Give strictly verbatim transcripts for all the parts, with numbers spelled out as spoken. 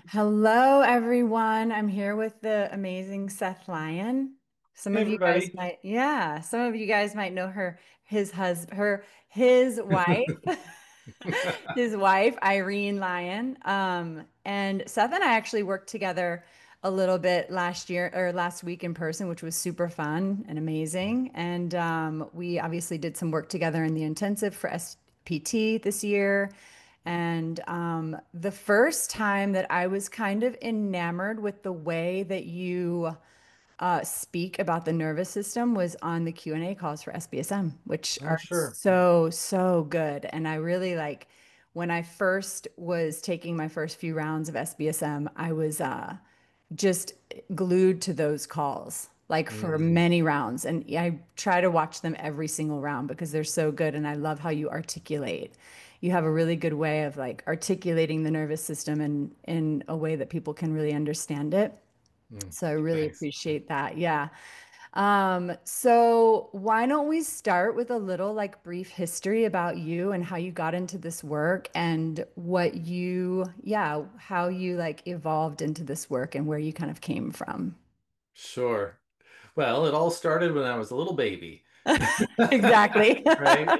Hello, everyone. I'm here with the amazing Seth Lyon. Some Hey of you guys everybody. might, yeah, some of you guys might know her, his husband, her, his wife, his wife, Irene Lyon. Um, and Seth and I actually worked together a little bit last year or last week in person, which was super fun and amazing. And um, we obviously did some work together in the intensive for S P T this year. And um, the first time that I was kind of enamored with the way that you uh, speak about the nervous system was on the Q and A calls for S B S M, which Oh, are sure. so, so good. And I really like when I first was taking my first few rounds of S B S M, I was uh, just glued to those calls like for Mm, many rounds. And I try to watch them every single round because they're so good. And I love how you articulate. You have a really good way of like articulating the nervous system in in a way that people can really understand it. mm. So I really Thanks. appreciate that. Yeah. Um, so why don't we start with a little like brief history about you and how you got into this work and what you, yeah, how you like evolved into this work and where you kind of came from. Sure. Well, it all started when I was a little baby, Exactly. right?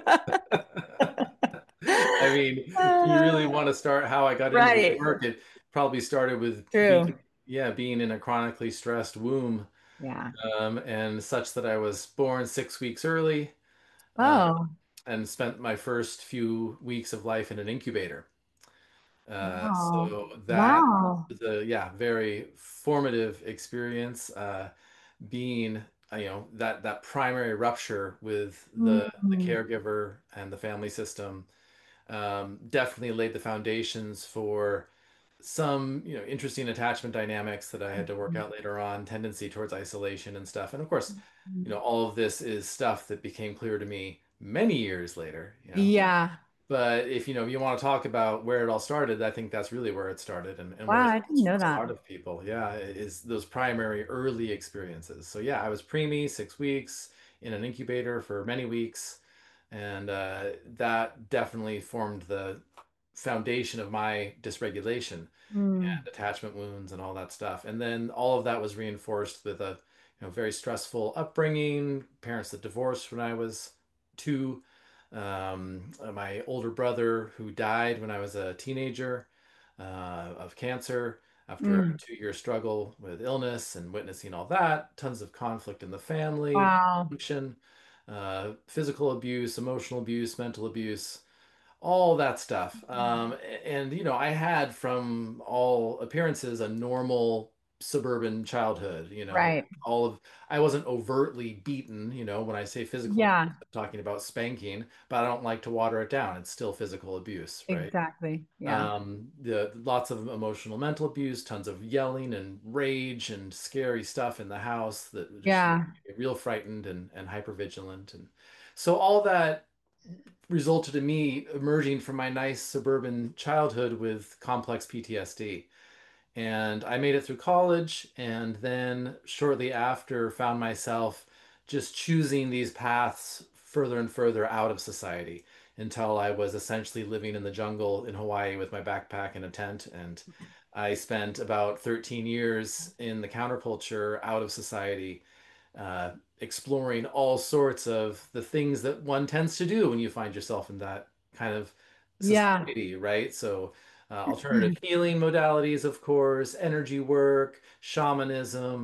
I mean, if you really Uh, want to start how I got into this right. work, it probably started with True. being, yeah, being in a chronically stressed womb, Yeah. um, and such that I was born six weeks early, uh, Oh, and spent my first few weeks of life in an incubator. Uh, wow. so that Wow. was a yeah, very formative experience. Uh, being uh, you know that that primary rupture with the the Mm, caregiver and the family system um, definitely laid the foundations for some you know interesting attachment dynamics that I had to work out later on, tendency towards isolation and stuff. And of course, you know all of this is stuff that became clear to me many years later. You know, yeah. but if you know you want to talk about where it all started, I think that's really where it started and, and where Wow, it I starts didn't for know a that. lot of people. Yeah, is those primary early experiences. So yeah, I was preemie, six weeks in an incubator for many weeks, and uh, that definitely formed the foundation of my dysregulation Mm, and attachment wounds and all that stuff. And then all of that was reinforced with a you know very stressful upbringing, parents that divorced when I was two, um, uh, my older brother who died when I was a teenager uh, of cancer after a mm. two-year struggle with illness and witnessing all that, tons of conflict in the family, Wow. dysfunction, uh, physical abuse, emotional abuse, mental abuse, all that stuff. Um, and you know, I had from all appearances a normal suburban childhood, you know, Right. all of I wasn't overtly beaten, you know, when I say physical abuse, Yeah, I'm talking about spanking, but I don't like to water it down. It's still physical abuse, right? exactly. Yeah. Um, the lots of emotional mental abuse, tons of yelling and rage and scary stuff in the house that just made Yeah. me real frightened and and hypervigilant. And so all that resulted in me emerging from my nice suburban childhood with complex P T S D. And I made it through college, and then shortly after found myself just choosing these paths further and further out of society until I was essentially living in the jungle in Hawaii with my backpack and a tent. And I spent about thirteen years in the counterculture out of society, uh, exploring all sorts of the things that one tends to do when you find yourself in that kind of Yeah. society, right? So, uh, alternative healing modalities, of course, energy work, shamanism,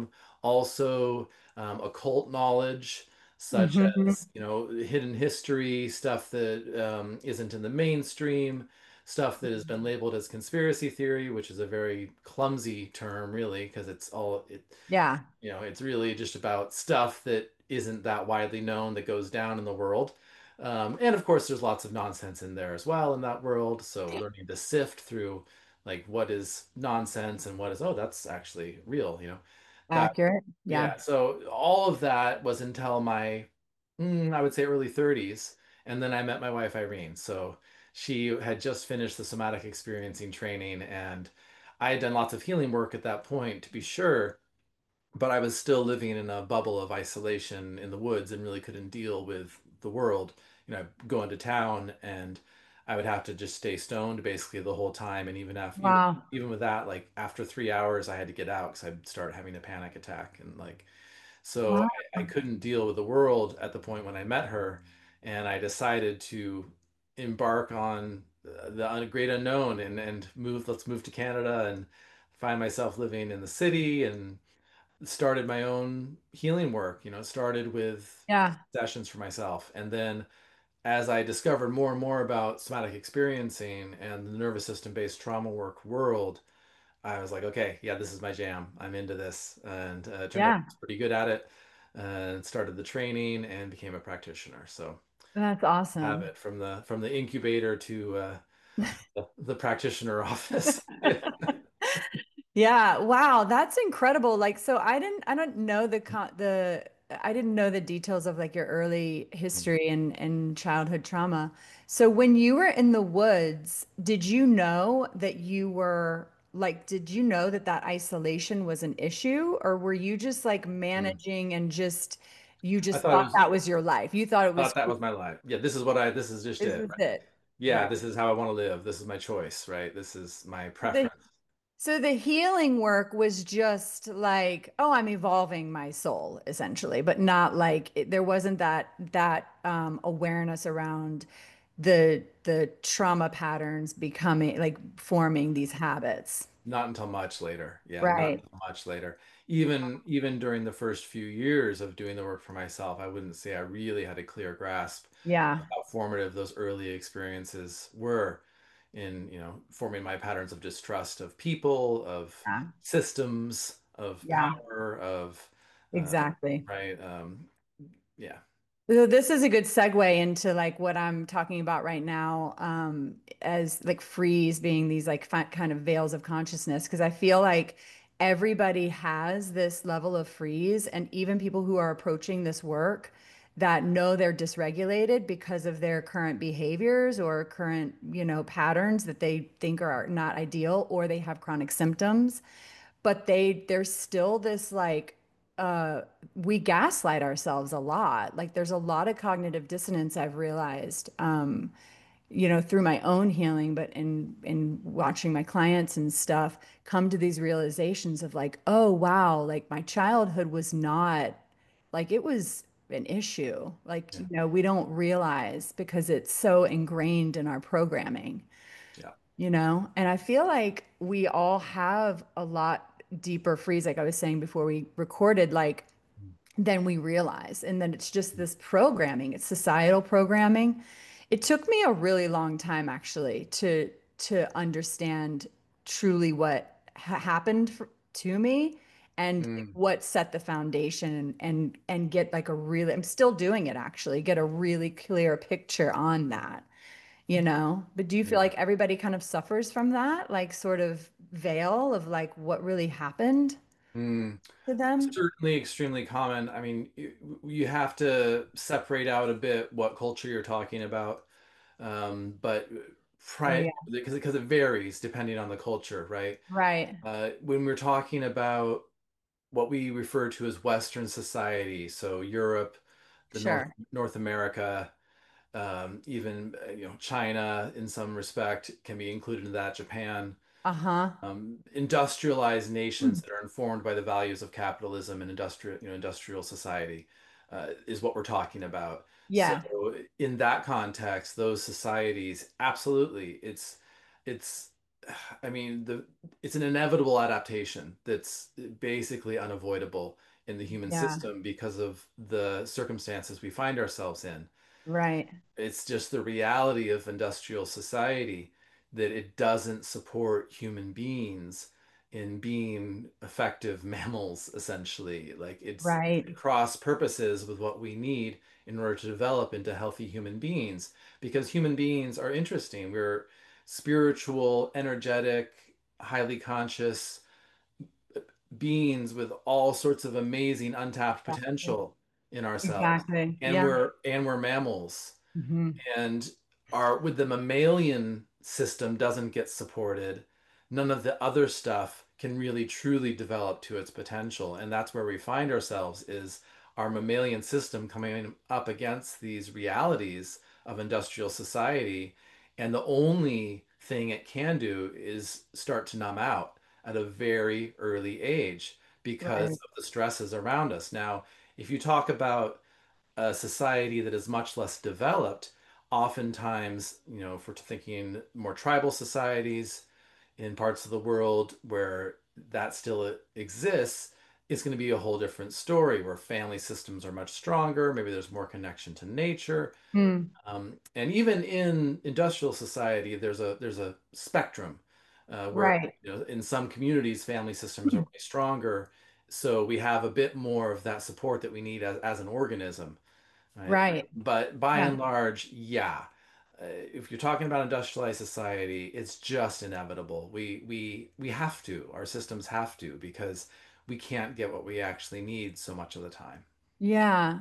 also um, occult knowledge, such Hmm. as, you know, hidden history, stuff that um, isn't in the mainstream, stuff that has been labeled as conspiracy theory, which is a very clumsy term, really, because it's all it Yeah. you know, it's really just about stuff that isn't that widely known that goes down in the world. Um, and of course, there's lots of nonsense in there as well in that world. So learning to sift through like what is nonsense and what is, oh, that's actually real, you know, that, Accurate. Yeah. yeah. So all of that was until my, mm, I would say early thirties. And then I met my wife, Irene. So she had just finished the somatic experiencing training, and I had done lots of healing work at that point, to be sure, but I was still living in a bubble of isolation in the woods and really couldn't deal with the world. You know, I'd go into town and I would have to just stay stoned basically the whole time. And even after, even, Wow. even with that, like after three hours, I had to get out because I'd start having a panic attack. And like, so Wow. I, I couldn't deal with the world at the point when I met her. And I decided to embark on uh, the un- great unknown and, and move, let's move to Canada and find myself living in the city, and started my own healing work. You know, started with Yeah. sessions for myself. And then as I discovered more and more about somatic experiencing and the nervous system based trauma work world, I was like, okay, yeah, this is my jam. I'm into this. And uh, it turned out I Yeah. was pretty good at it, and started the training and became a practitioner. So That's have awesome. it from the from the incubator to uh, the, the practitioner office. Yeah. Yeah, wow, that's incredible. Like, so I didn't, I don't know the con the, I didn't know the details of like your early history and and childhood trauma. So when you were in the woods, did you know that you were like, did you know that that isolation was an issue, or were you just like Mm. managing and just you I just thought it thought was that was your life? You thought it was thought that cool. was my life. Yeah, this is what I this is just This it, was right? it. Yeah, Right. this is how I want to live. This is my choice, right? This is my The preference. So the healing work was just like, oh, I'm evolving my soul essentially, but not like it, there wasn't that that um, awareness around the the trauma patterns becoming like forming these habits. Not until much later. Yeah, not Right. until much later. Even even during the first few years of doing the work for myself, I wouldn't say I really had a clear grasp of Yeah. how formative those early experiences were in, you know, forming my patterns of distrust of people, of Yeah. systems, of Yeah. power, of uh, Exactly. right. Um, yeah. So this is a good segue into like what I'm talking about right now, um, as like freeze being these like fi kind of veils of consciousness, because I feel like everybody has this level of freeze, and even people who are approaching this work that know they're dysregulated because of their current behaviors or current, you know, patterns that they think are not ideal, or they have chronic symptoms, but they there's still this like uh we gaslight ourselves a lot. Like there's a lot of cognitive dissonance I've realized um you know through my own healing, but in in watching my clients and stuff come to these realizations of like, oh wow, like my childhood was not like it was an issue. Like, Yeah. you know, we don't realize because it's so ingrained in our programming, Yeah. you know? And I feel like we all have a lot deeper freeze, like I was saying before we recorded, like than we realize. And then it's just this programming, it's societal programming. It took me a really long time actually to to understand truly what ha happened for, to me and Mm. what set the foundation and and and get like a really, I'm still doing it actually, get a really clear picture on that, you know? But do you feel Yeah. like everybody kind of suffers from that, like sort of veil of like what really happened Mm. to them? Certainly extremely common. I mean, you, you have to separate out a bit what culture you're talking about. Um, but Oh pri yeah. because because it varies depending on the culture, right? Right. Uh, when we're talking about what we refer to as Western society, so Europe, the North Sure. North America, um, even uh, you know, China in some respect can be included in that, Japan, Uh-huh. um, industrialized nations Mm. that are informed by the values of capitalism and industrial, you know, industrial society, uh, is what we're talking about. So Yeah. in that context, those societies, absolutely, it's it's I mean, the it's an inevitable adaptation that's basically unavoidable in the human Yeah. system because of the circumstances we find ourselves in. Right. It's just the reality of industrial society that it doesn't support human beings in being effective mammals, essentially. Like it's Right. cross purposes with what we need in order to develop into healthy human beings, because human beings are interesting. We're spiritual, energetic, highly conscious beings with all sorts of amazing untapped Exactly. potential in ourselves. Exactly. And Yeah. we're and we're mammals, Hmm. and our with the mammalian system doesn't get supported, none of the other stuff can really truly develop to its potential. And that's where we find ourselves, is our mammalian system coming up against these realities of industrial society, And the only thing it can do is start to numb out at a very early age because Right. of the stresses around us. Now, if you talk about a society that is much less developed, oftentimes, you know, if we're thinking more tribal societies in parts of the world where that still exists, it's going to be a whole different story where family systems are much stronger. Maybe there's more connection to nature. Mm, Um, and even in industrial society, there's a there's a spectrum uh, where right. you know in some communities family systems are way stronger, so we have a bit more of that support that we need as, as an organism, right? Right. But by Yeah. and large, yeah, uh, if you're talking about industrialized society, it's just inevitable. We we we have to, our systems have to, because we can't get what we actually need so much of the time. Yeah.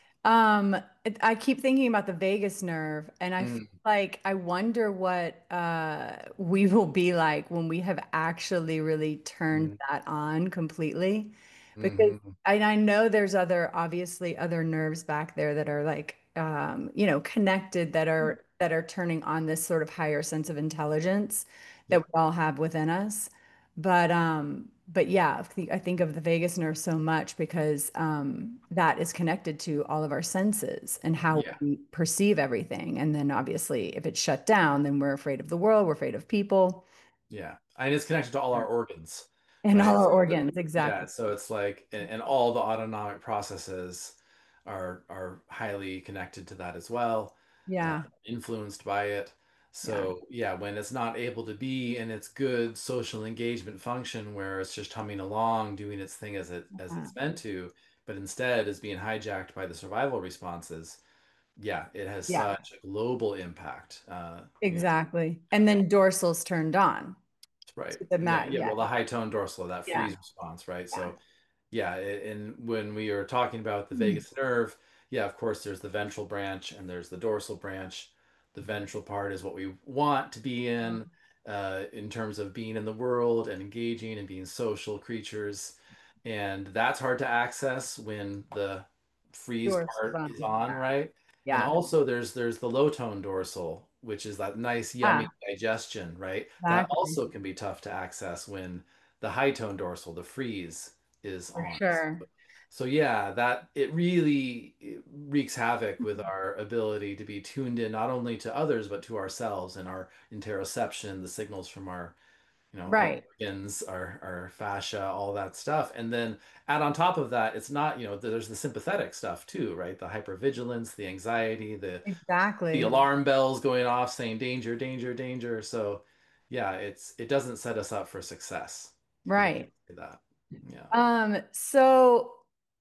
Um, it- I keep thinking about the vagus nerve, and I feel Mm, like I wonder what uh, we will be like when we have actually really turned mm, that on completely. Because hmm. and I know there's other, obviously other nerves back there that are like, um, you know, connected that are that are turning on this sort of higher sense of intelligence that Yeah, we all have within us. But um, but yeah, I think I think of the vagus nerve so much because um, that is connected to all of our senses and how yeah. we perceive everything. And then obviously, if it's shut down, then we're afraid of the world, we're afraid of people Yeah, and it's connected to all our organs, and right? all our So, organs. yeah, Exactly. so it's like, and, and all the autonomic processes are are highly connected to that as well, uh, Yeah. influenced by it. Yeah. So yeah, when it's not able to be in its good social engagement function, where it's just humming along, doing its thing as it as Yeah. it's meant to, but instead is being hijacked by the survival responses, yeah, it has Yeah. such a global impact. Uh, you know, Exactly. And then dorsal's turned on. right. So the Yeah, mat. yeah. Yeah. Well, the high tone dorsal, that Yeah. freeze response, right? Yeah. So, yeah, a- and when we are talking about the Mm. vagus nerve, yeah, of course, there's the ventral branch and there's the dorsal branch. The ventral part is what we want to be in, uh, in terms of being in the world and engaging and being social creatures. And that's hard to access when the freeze Dorsal's part is on. on, right? And Yeah. also there's there's the low tone dorsal, which is that nice Yeah. yummy digestion, right? That Exactly. also can be tough to access when the high tone dorsal, the freeze, is For on. sure. So yeah, that it really wreaks havoc with our ability to be tuned in not only to others but to ourselves and our interoception, the signals from our, you know, our Right. organs, our our fascia, all that stuff. And then add on top of that, it's not, you know, there's the sympathetic stuff too, right? The hypervigilance, the anxiety, the the Exactly. alarm bells going off saying danger, danger, danger. So yeah, it's it doesn't set us up for success. You can Right. say that. Yeah. Um, so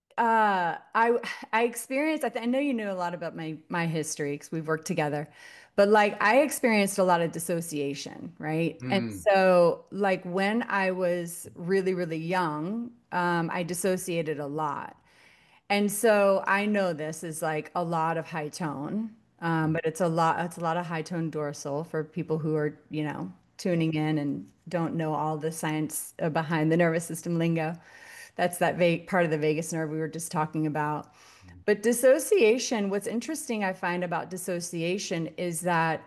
uh I I experienced I, th I know you know a lot about my my history because we've worked together. But like I experienced a lot of dissociation, right? And Mm, so like when I was really, really young, um, I dissociated a lot. And so I know this is like a lot of high tone, um, but it's a lot, it's a lot of high tone dorsal for people who are, you know, tuning in and don't know all the science uh, behind the nervous system lingo. That's that vague part of the vagus nerve we were just talking about. But dissociation, what's interesting I find about dissociation is that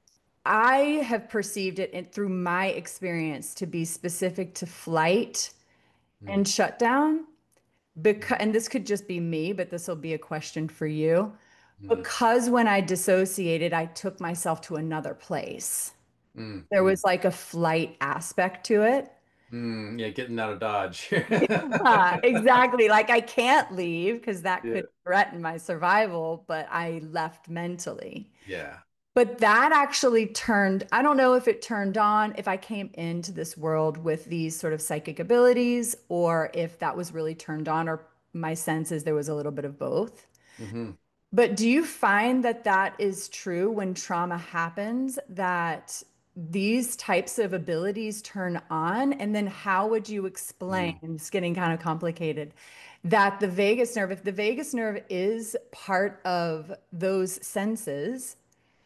I have perceived it in, through my experience to be specific to flight mm, and shutdown. Because, mm, and this could just be me, but this will be a question for you. mm, Because when I dissociated, I took myself to another place. mm, There mm, was like a flight aspect to it. mm. Yeah, getting out of Dodge. Yeah, exactly. Like I can't leave because that Yeah. could threaten my survival, but I left mentally. Yeah. But that actually turned, I don't know if it turned on, if I came into this world with these sort of psychic abilities, or if that was really turned on, or my sense is there was a little bit of both. Hmm. But do you find that that is true when trauma happens, that these types of abilities turn on? And then how would you explain, Mm, it's getting kind of complicated, that the vagus nerve, if the vagus nerve is part of those senses,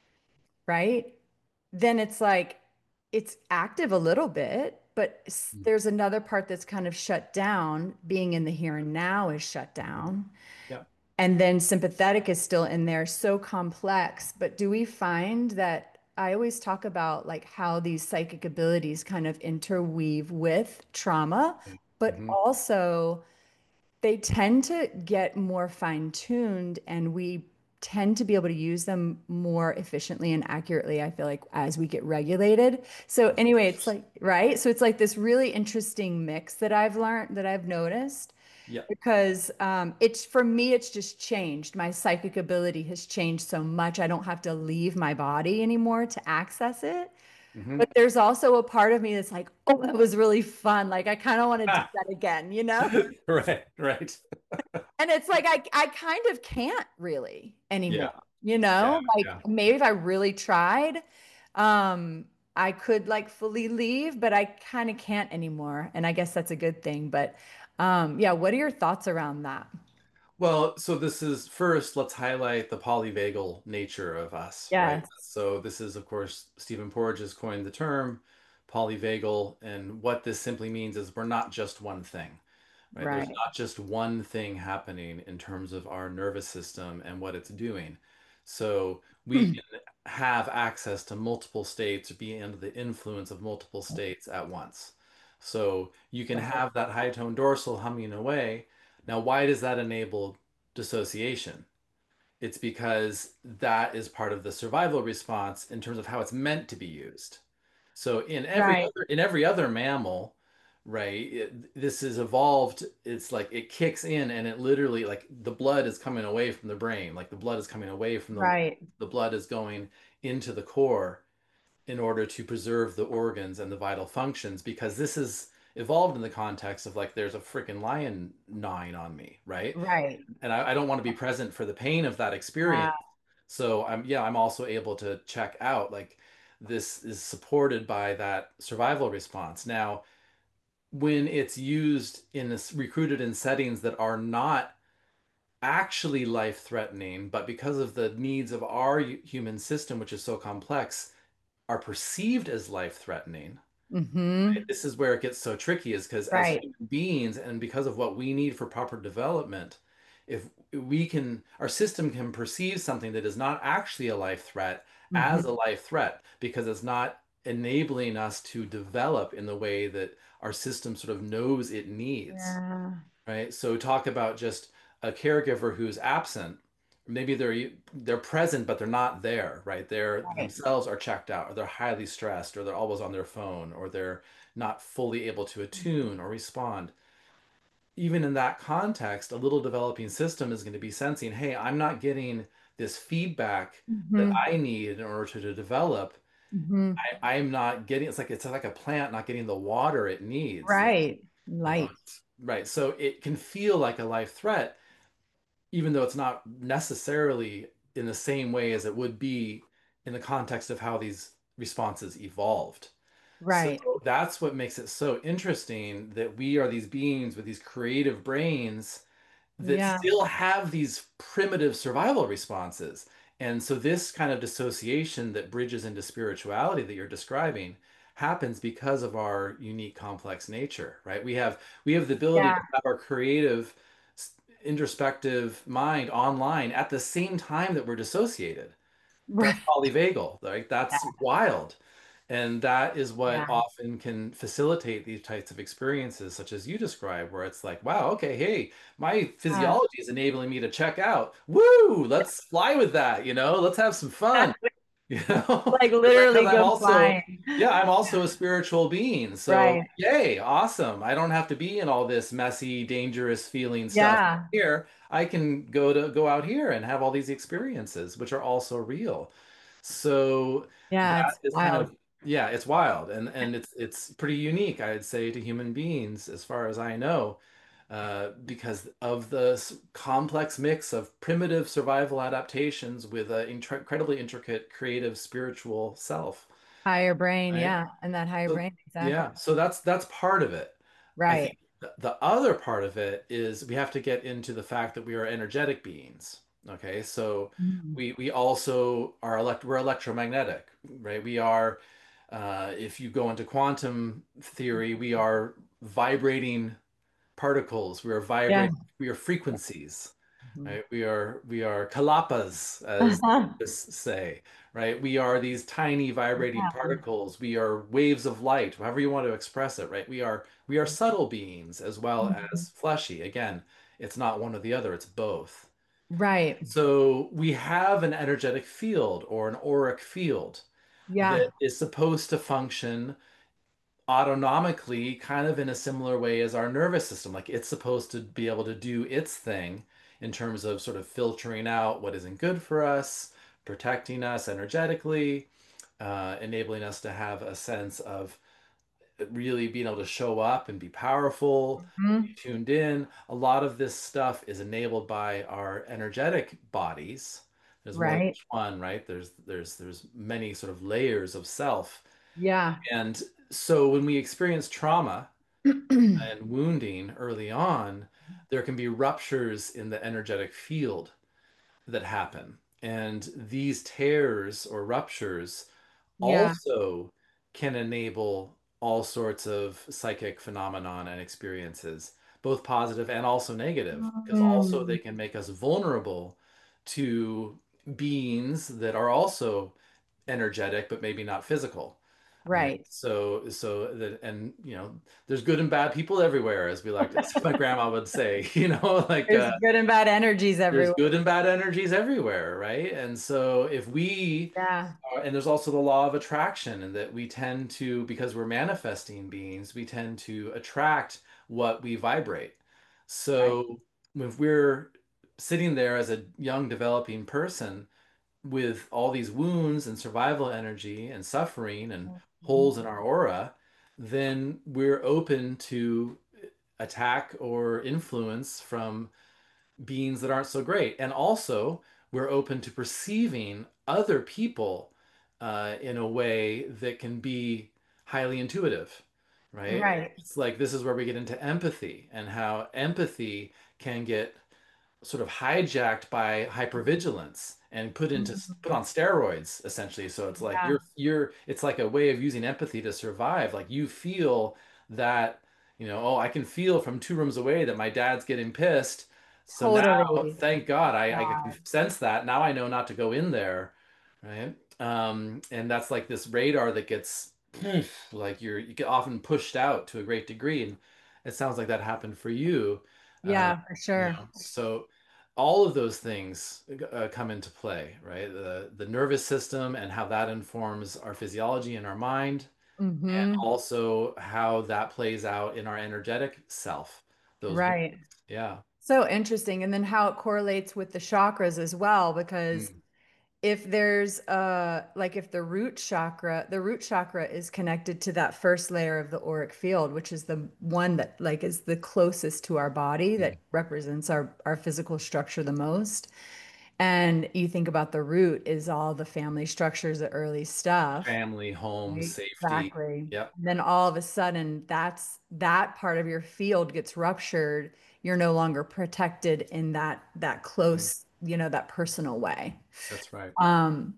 right? Then it's like it's active a little bit, but s- mm. there's another part that's kind of shut down. Being in the here and now is shut down. Yeah. And then sympathetic is still in there, so complex. But do we find that? I always talk about like how these psychic abilities kind of interweave with trauma, but Hmm. also they tend to get more fine-tuned and we tend to be able to use them more efficiently and accurately, I feel like, as we get regulated. So anyway, it's like, right? So it's like this really interesting mix that I've learned, that I've noticed, Yeah. because um, it's for me, it's just changed. My psychic ability has changed so much. I don't have to leave my body anymore to access it. Hmm. But there's also a part of me that's like, oh, that was really fun. Like I kind of want to do that again, you know? Right, right. And it's like I I kind of can't really Yeah, anymore, you yeah, know? Like yeah. maybe if I really tried, um, I could like fully leave, but I kind of can't anymore. And I guess that's a good thing. But um, yeah, what are your thoughts around that? Well, so this is first, let's highlight the polyvagal nature of us, right? Yes. So this is, of course, Stephen Porges has coined the term polyvagal, and what this simply means is we're not just one thing, right? There's Right. not just one thing happening in terms of our nervous system and what it's doing. So we can have access to multiple states or be under the influence of multiple states at once. So you can Right. have that high tone dorsal humming away. Now, why does that enable dissociation? It's because that is part of the survival response in terms of how it's meant to be used. So in every Right. other in every other mammal, right, it, this is evolved. It's like it kicks in and it literally like the blood is coming away from the brain, like the blood is coming away from the Right. the blood is going into the core in order to preserve the organs and the vital functions because this is evolved in the context of like there's a freaking lion gnawing on me, right? Right. And I, I don't want to be present for the pain of that Uh, experience. So I'm yeah, I'm also able to check out like this is supported by that survival response. Now, when it's used in this recruited in settings that are not actually life-threatening, but because of the needs of our human system, which is so complex, are perceived as life-threatening. mm-hmm. This is where it gets so tricky, is because as Right. human beings and because of what we need for proper development, if we can, our system can perceive something that is not actually a life threat as a Mm-hmm. life threat because it's not enabling us to develop in the way that our system sort of knows it needs, Yeah. right? So talk about just a caregiver who's absent. Maybe they're they're present, but they're not there, right? They're Right. themselves are checked out, or they're highly stressed, or they're always on their phone, or they're not fully able to attune or respond. Even in that context, a little developing system is going to be sensing, hey, I'm not getting this feedback that Mm-hmm. I need in order to, to develop. Mm-hmm. I, I'm not getting, it's like it's like a plant not getting the water it needs. Right. You know, Light. it's- right. So it can feel like a life threat, even though it's not necessarily in the same way as it would be in the context of how these responses evolved. So Right. that's what makes it so interesting that we are these beings with these creative brains that Yeah. still have these primitive survival responses. And so this kind of dissociation that bridges into spirituality that you're describing happens because of our unique complex nature, right? We have we have the ability to Yeah. have our creative introspective mind online at the same time that we're dissociated. That's Right. polyvagal, right? That's wild. And that is what Yeah. often can facilitate these types of experiences, such as you describe, where it's like, wow, okay, hey, my Yeah. physiology is enabling me to check out. Woo, let's fly with that, you know, let's have some fun, you know, Like because literally I'm go also, flying. yeah, I'm also a spiritual being. So, Right. yay, awesome. I don't have to be in all this messy, dangerous feeling stuff Yeah. here. I can go to go out here and have all these experiences, which are also real. So Yeah. that It's is kind wild. of yeah, it's wild and and it's it's pretty unique, I'd say, to human beings as far as I know, uh, because of the s- complex mix of primitive survival adaptations with an incredibly intricate, creative, spiritual self, Higher brain. right? Yeah. And that higher So brain. Exactly. yeah, so that's that's part of it. I Right. think th- the other part of it is we have to get into the fact that we are energetic beings. Okay, so Mm. we we also are elect we're electromagnetic, right? We are uh, if you go into quantum theory, we are vibrating particles. We are Yeah. vibrating. We are frequencies. right? We are we are kalapas, as Uh-huh. this say, right? We are these tiny vibrating particles. We are waves of light, however you want to express it, right? We are we are subtle beings as well Mhm. as fleshy. Again, it's not one or the other, it's both. Right. So we have an energetic field or an auric field Yeah. that is supposed to function autonomically, kind of in a similar way as our nervous system. Like it's supposed to be able to do its thing in terms of sort of filtering out what isn't good for us, protecting us energetically, uh, enabling us to have a sense of really being able to show up and be powerful, be Mhm. tuned in. A lot of this stuff is enabled by our energetic bodies. There's more than Right. just one, right? There's there's there's many sort of layers of self. Yeah. And so when we experience trauma and wounding early on, there can be ruptures in the energetic field that happen. And these tears or ruptures Yeah. also can enable all sorts of psychic phenomenon and experiences, both positive and also negative, because also they Mm. can make us vulnerable to beings that are also energetic, but maybe not physical. Right. Right. So, so that, and you know, there's good and bad people everywhere, as we like, as my grandma would say, you know, like, There's uh, good and bad energies there's everywhere. good and bad energies everywhere, right? And so if we Yeah. uh, and there's also the law of attraction, and that we tend to, because we're manifesting beings, we tend to attract what we vibrate. Right. So if we're sitting there as a young developing person with all these wounds and survival energy and suffering and Mhm. holes in our aura, then we're open to attack or influence from beings that aren't so great. And also, we're open to perceiving other people uh, in a way that can be highly intuitive, right? Right. It's like this is where we get into empathy and how empathy can get sort of hijacked by hypervigilance and put into put Mhm. on steroids essentially. So it's like Yeah. you're you're it's like a way of using empathy to survive. Like you feel that, you know, oh, I can feel from two rooms away that my dad's getting pissed. So now, Totally. thank God, I, I can God. sense that. Now I know not to go in there, right? Um, and that's like this radar that gets like you're you get often pushed out to a great degree. And it sounds like that happened for you. Uh, Yeah, for you sure. know, so all of those things uh, come into play, right? The the nervous system and how that informs our physiology and our mind, and Hmm. also how that plays out in our energetic self. Those wounds. Right. Yeah. So interesting. And then how it correlates with the chakras as well, because Mm, if there's uh like if the root chakra, the root chakra is connected to that first layer of the auric field, which is the one that like is the closest to our body that mm. represents our our physical structure the most. And you think about the root is all the family structures, the early stuff. Family, home, Right. safety. Exactly. Yep. And then all of a sudden, that's that part of your field gets ruptured. You're no longer protected in that that Mm, close, you know, that personal way. that's right. Um,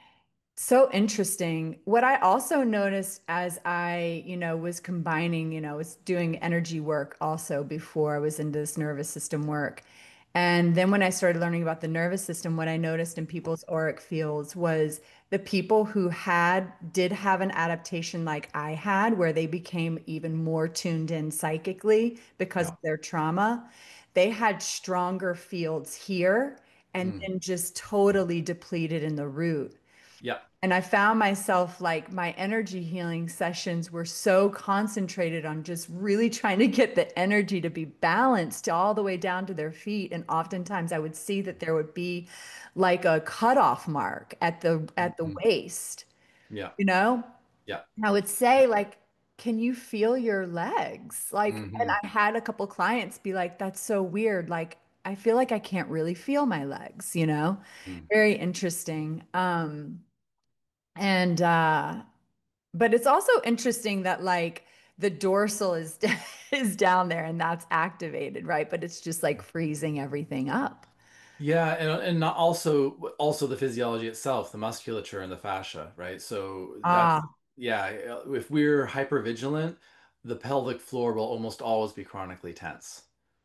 so interesting. What I also noticed as I, you know, was combining, you know, was doing energy work also before I was into this nervous system work. And then when I started learning about the nervous system, what I noticed in people's auric fields was the people who had did have an adaptation like I had, where they became even more tuned in psychically because Yeah. of their trauma. They had stronger fields here and Mm, then just totally depleted in the root. yep. And I found myself like my energy healing sessions were so concentrated on just really trying to get the energy to be balanced all the way down to their feet. And oftentimes I would see that there would be like a cutoff mark at the at the Mhm. waist, Yeah. you know? Yeah. I would say like, can you feel your legs? Like, and Hmm. I had a couple clients be like, that's so weird. Like, I feel like I can't really feel my legs, you know? Mm. Very interesting. Um, and uh but it's also interesting that like the dorsal is is down there and that's activated, right? But it's just like freezing everything up. Yeah, and and not also also the physiology itself, the musculature and the fascia, right? So that's Ah, yeah, if we're hypervigilant, the pelvic floor will almost always be chronically tense.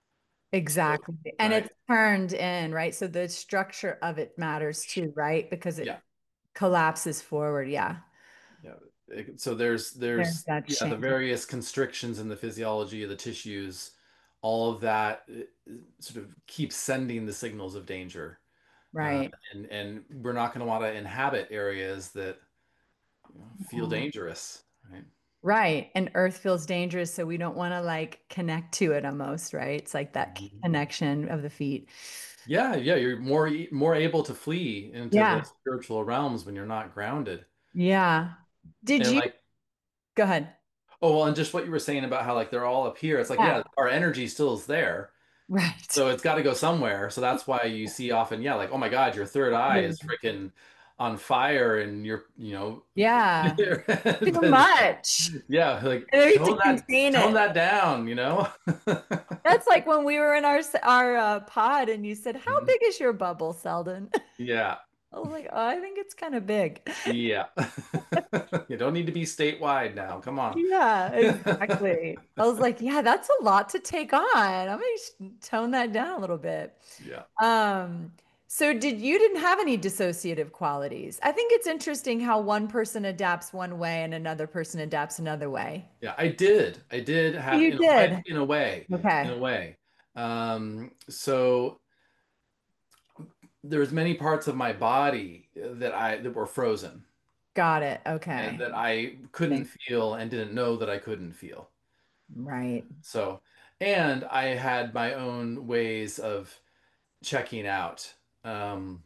Exactly. And it's Right. turned in, right? So the structure of it matters too, right? Because it Yeah. collapses forward. Yeah. Yeah. It- so there's There's there's that yeah, the change. various constrictions in the physiology of the tissues, all of that uh, sort of keeps sending the signals of danger. Uh, Right. and and we're not going to want to inhabit areas that, you know, feel Yeah. dangerous, right? Right. And Earth feels dangerous, so we don't want to like connect to it almost, right? It's like that Mhm. connection of the feet. Yeah, yeah, you're more e- more able to flee into the Yeah. spiritual realms when you're not grounded. Yeah. Did And you like, go ahead? oh well, and just what you were saying about how like they're all up here. It's like, Yeah. yeah, our energy still is there. Right. So it's got to go somewhere. So that's why you see often, yeah, like, oh my God, your third eye is freaking on fire and you're, you know, Yeah. Too but much. yeah, like And we have to tone that contain tone it. that down, you know? That's like when we were in our s- our uh, pod and you said, "How Mhm. big is your bubble, Selden?" Yeah. I was like, "Oh, I think it's kind of big." Yeah. You don't need to be statewide now. Come on. Yeah, exactly. I was like, "Yeah, that's a lot to take on. I'm gonna sh- tone that down a little bit." Yeah. Um, so did you didn't have any dissociative qualities? I think it's interesting how one person adapts one way and another person adapts another way. Yeah, I did. I did have You in a way, did. in a way, in Okay. a way. Um, so there's many parts of my body that I that were frozen Got it. and Okay. that I couldn't feel and didn't know that I couldn't feel. Right. So, and I had my own ways of checking out. Um,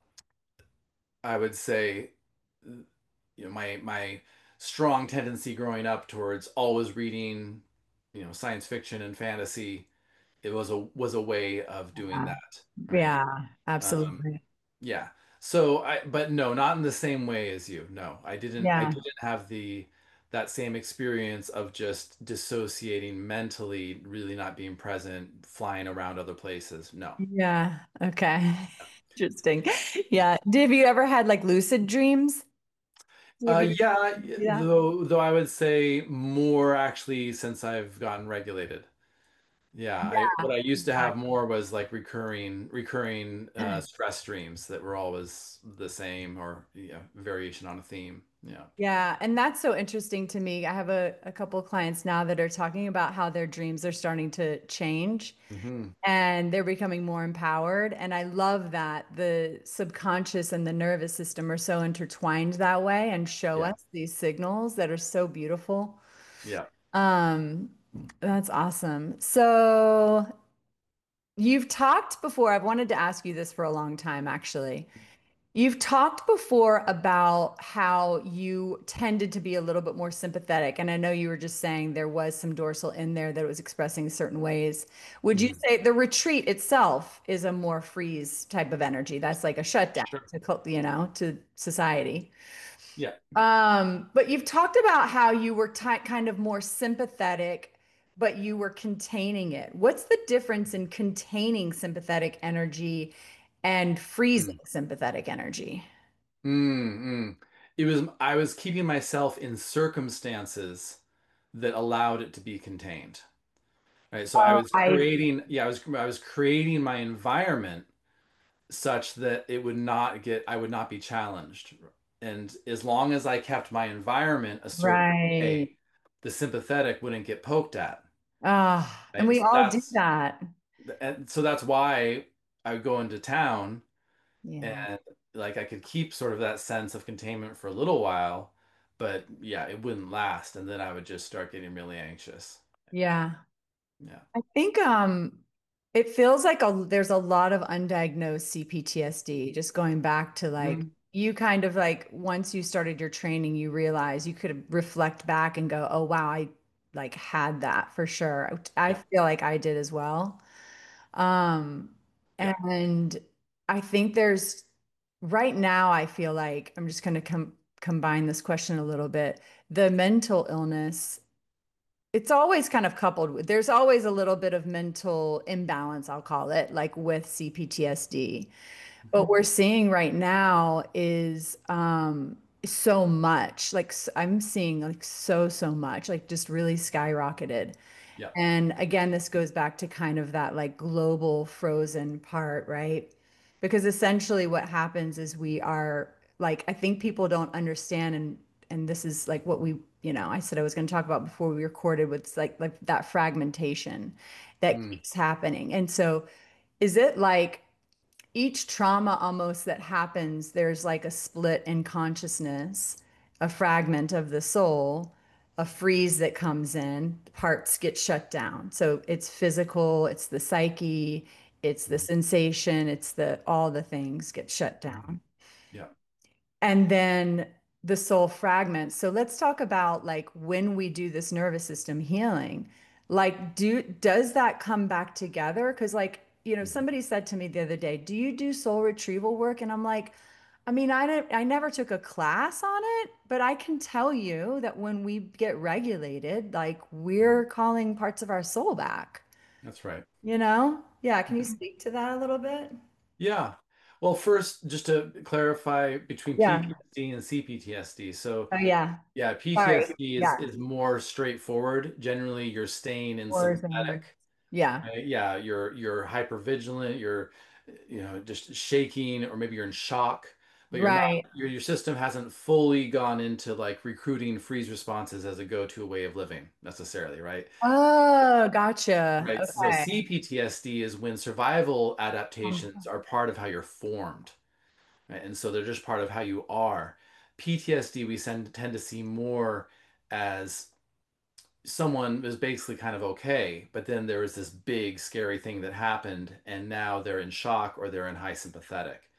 I would say, you know, my my strong tendency growing up towards always reading, you know, science fiction and fantasy, it was a was a way of doing Yeah. that, right? Yeah, Um, absolutely. yeah. So I, but no, not in the same way as you. No, I didn't. I Yeah. didn't have the that same experience of just dissociating mentally, really not being present, flying around other places. No. Yeah. Okay. Interesting. Yeah. Have you ever had like lucid dreams? Have Uh, you? yeah, Yeah. though though I would say more actually since I've gotten regulated. Yeah, I Yeah. what I used to have Exactly. more was like recurring recurring uh, stress streams that were always the same or, yeah, variation on a theme. Yeah. Yeah, and that's so interesting to me. I have a, a couple clients now that are talking about how their dreams are starting to change Hmm. and they're becoming more empowered. And I love that the subconscious and the nervous system are so intertwined that way and show Yeah. us these signals that are so beautiful. Yeah. Um, that's awesome. So you've talked before, I've wanted to ask you this for a long time, actually. You've talked before about how you tended to be a little bit more sympathetic. And I know you were just saying there was some dorsal in there that was expressing certain ways. Would you Mhm. say the retreat itself is a more freeze type of energy? That's like a shutdown Sure. to, co- you know, to society. Yeah. Um, but you've talked about how you were ti kind of more sympathetic, but you were containing it. What's the difference in containing sympathetic energy and freezing Mm. sympathetic energy? Mm, mm. It was I was keeping myself in circumstances that allowed it to be contained. Right. So I Oh, was I creating, yeah, I was I was creating my environment such that it would not get, I would not be challenged. And as long as I kept my environment a certain right. way, the sympathetic wouldn't get poked at. Ah, and Right. we So all do that's that. and so that's why I would go into town Yeah. and like I could keep sort of that sense of containment for a little while, but yeah, it wouldn't last, and then I would just start getting really anxious. Yeah. Yeah. I think um it feels like a, there's a lot of undiagnosed C P T S D, just going back to like Mm, you kind of like once you started your training, you realize you could reflect back and go, oh wow, I like had that for sure. I yeah. feel like I did as well. Um, Yeah. and I think there's right now, I feel like I'm just going to com combine this question a little bit. The mental illness, it's always kind of coupled with, there's always a little bit of mental imbalance, I'll call it, like with C P T S D. But Mhm. we're seeing right now is um so much, like s- I'm seeing like so, so much, like just really skyrocketed. Yeah. And again, this goes back to kind of that like global frozen part, right? Because essentially what happens is we are like, I think people don't understand, and and this is like what we, you know, I said I was going to talk about before we recorded, with like like that fragmentation that Mm, keeps happening. And so is it like each trauma almost that happens, there's like a split in consciousness, a fragment of the soul, a freeze that comes in, parts get shut down. So it's physical, it's the psyche, it's the mhm, sensation, it's the all the things get shut mhm. down. Yeah. And then the soul fragments. So let's talk about like when we do this nervous system healing, like do does that come back together? Because like, you know, Mhm. somebody said to me the other day, "Do you do soul retrieval work?" And I'm like, I mean, I don't, I never took a class on it, but I can tell you that when we get regulated, like Mhm. we're calling parts of our soul back, That's right. you know? Yeah, can you Mhm. speak to that a little bit? Yeah. Well, first, just to clarify between Yeah. P T S D and C P T S D. So, Oh yeah. yeah, Sorry. P T S D is Yeah. is more straightforward. Generally, you're staying in Wars and sympathetic. yeah. Right? Yeah, you're you're hypervigilant, you're you know just shaking, or maybe you're in shock, but you're not Right. your your system hasn't fully gone into like recruiting freeze responses as a go-to way of living necessarily, right? Oh, gotcha. Right. So Okay. C P T S D is when survival Oh, adaptations are part of how you're formed, right? And so they're just part of how you are. P T S D we tend tend to see more as someone was basically kind of okay, but then there was this big scary thing that happened, and now they're in shock or they're in high sympathetic.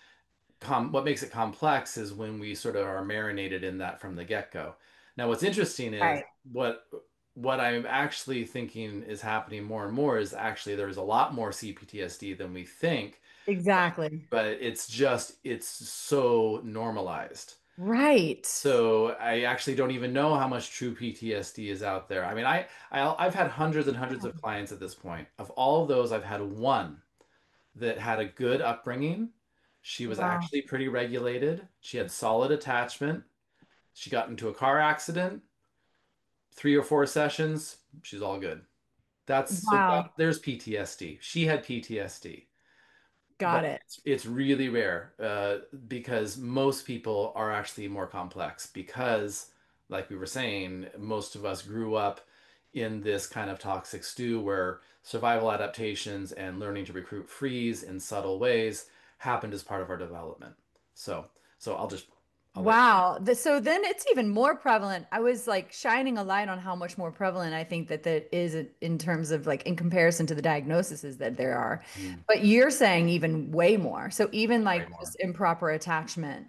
Com what makes it complex is when we sort of are marinated in that from the get-go. Now, what's interesting is right. what what I'm actually thinking is happening more and more is actually there's a lot more C P T S D than we think, Exactly. but it's just it's so normalized. Right. So I actually don't even know how much true P T S D is out there. I mean, I, I I've had hundreds and hundreds of clients at this point. Of all of those, I've had one that had a good upbringing. She was Wow. actually pretty regulated. She had solid attachment. She got into a car accident, three or four sessions, she's all good. That's so that, Wow. there's P T S D. She had P T S D. Got But it. it's, it's really rare uh, because most people are actually more complex because, like we were saying, most of us grew up in this kind of toxic stew where survival adaptations and learning to recruit freeze in subtle ways happened as part of our development. So, so I'll just, I'll let Wow. The, so then it's even more prevalent. I was like shining a light on how much more prevalent I think that that is in in terms of like in comparison to the diagnoses that there are. you But you're saying even way more. So even way like more. just improper attachment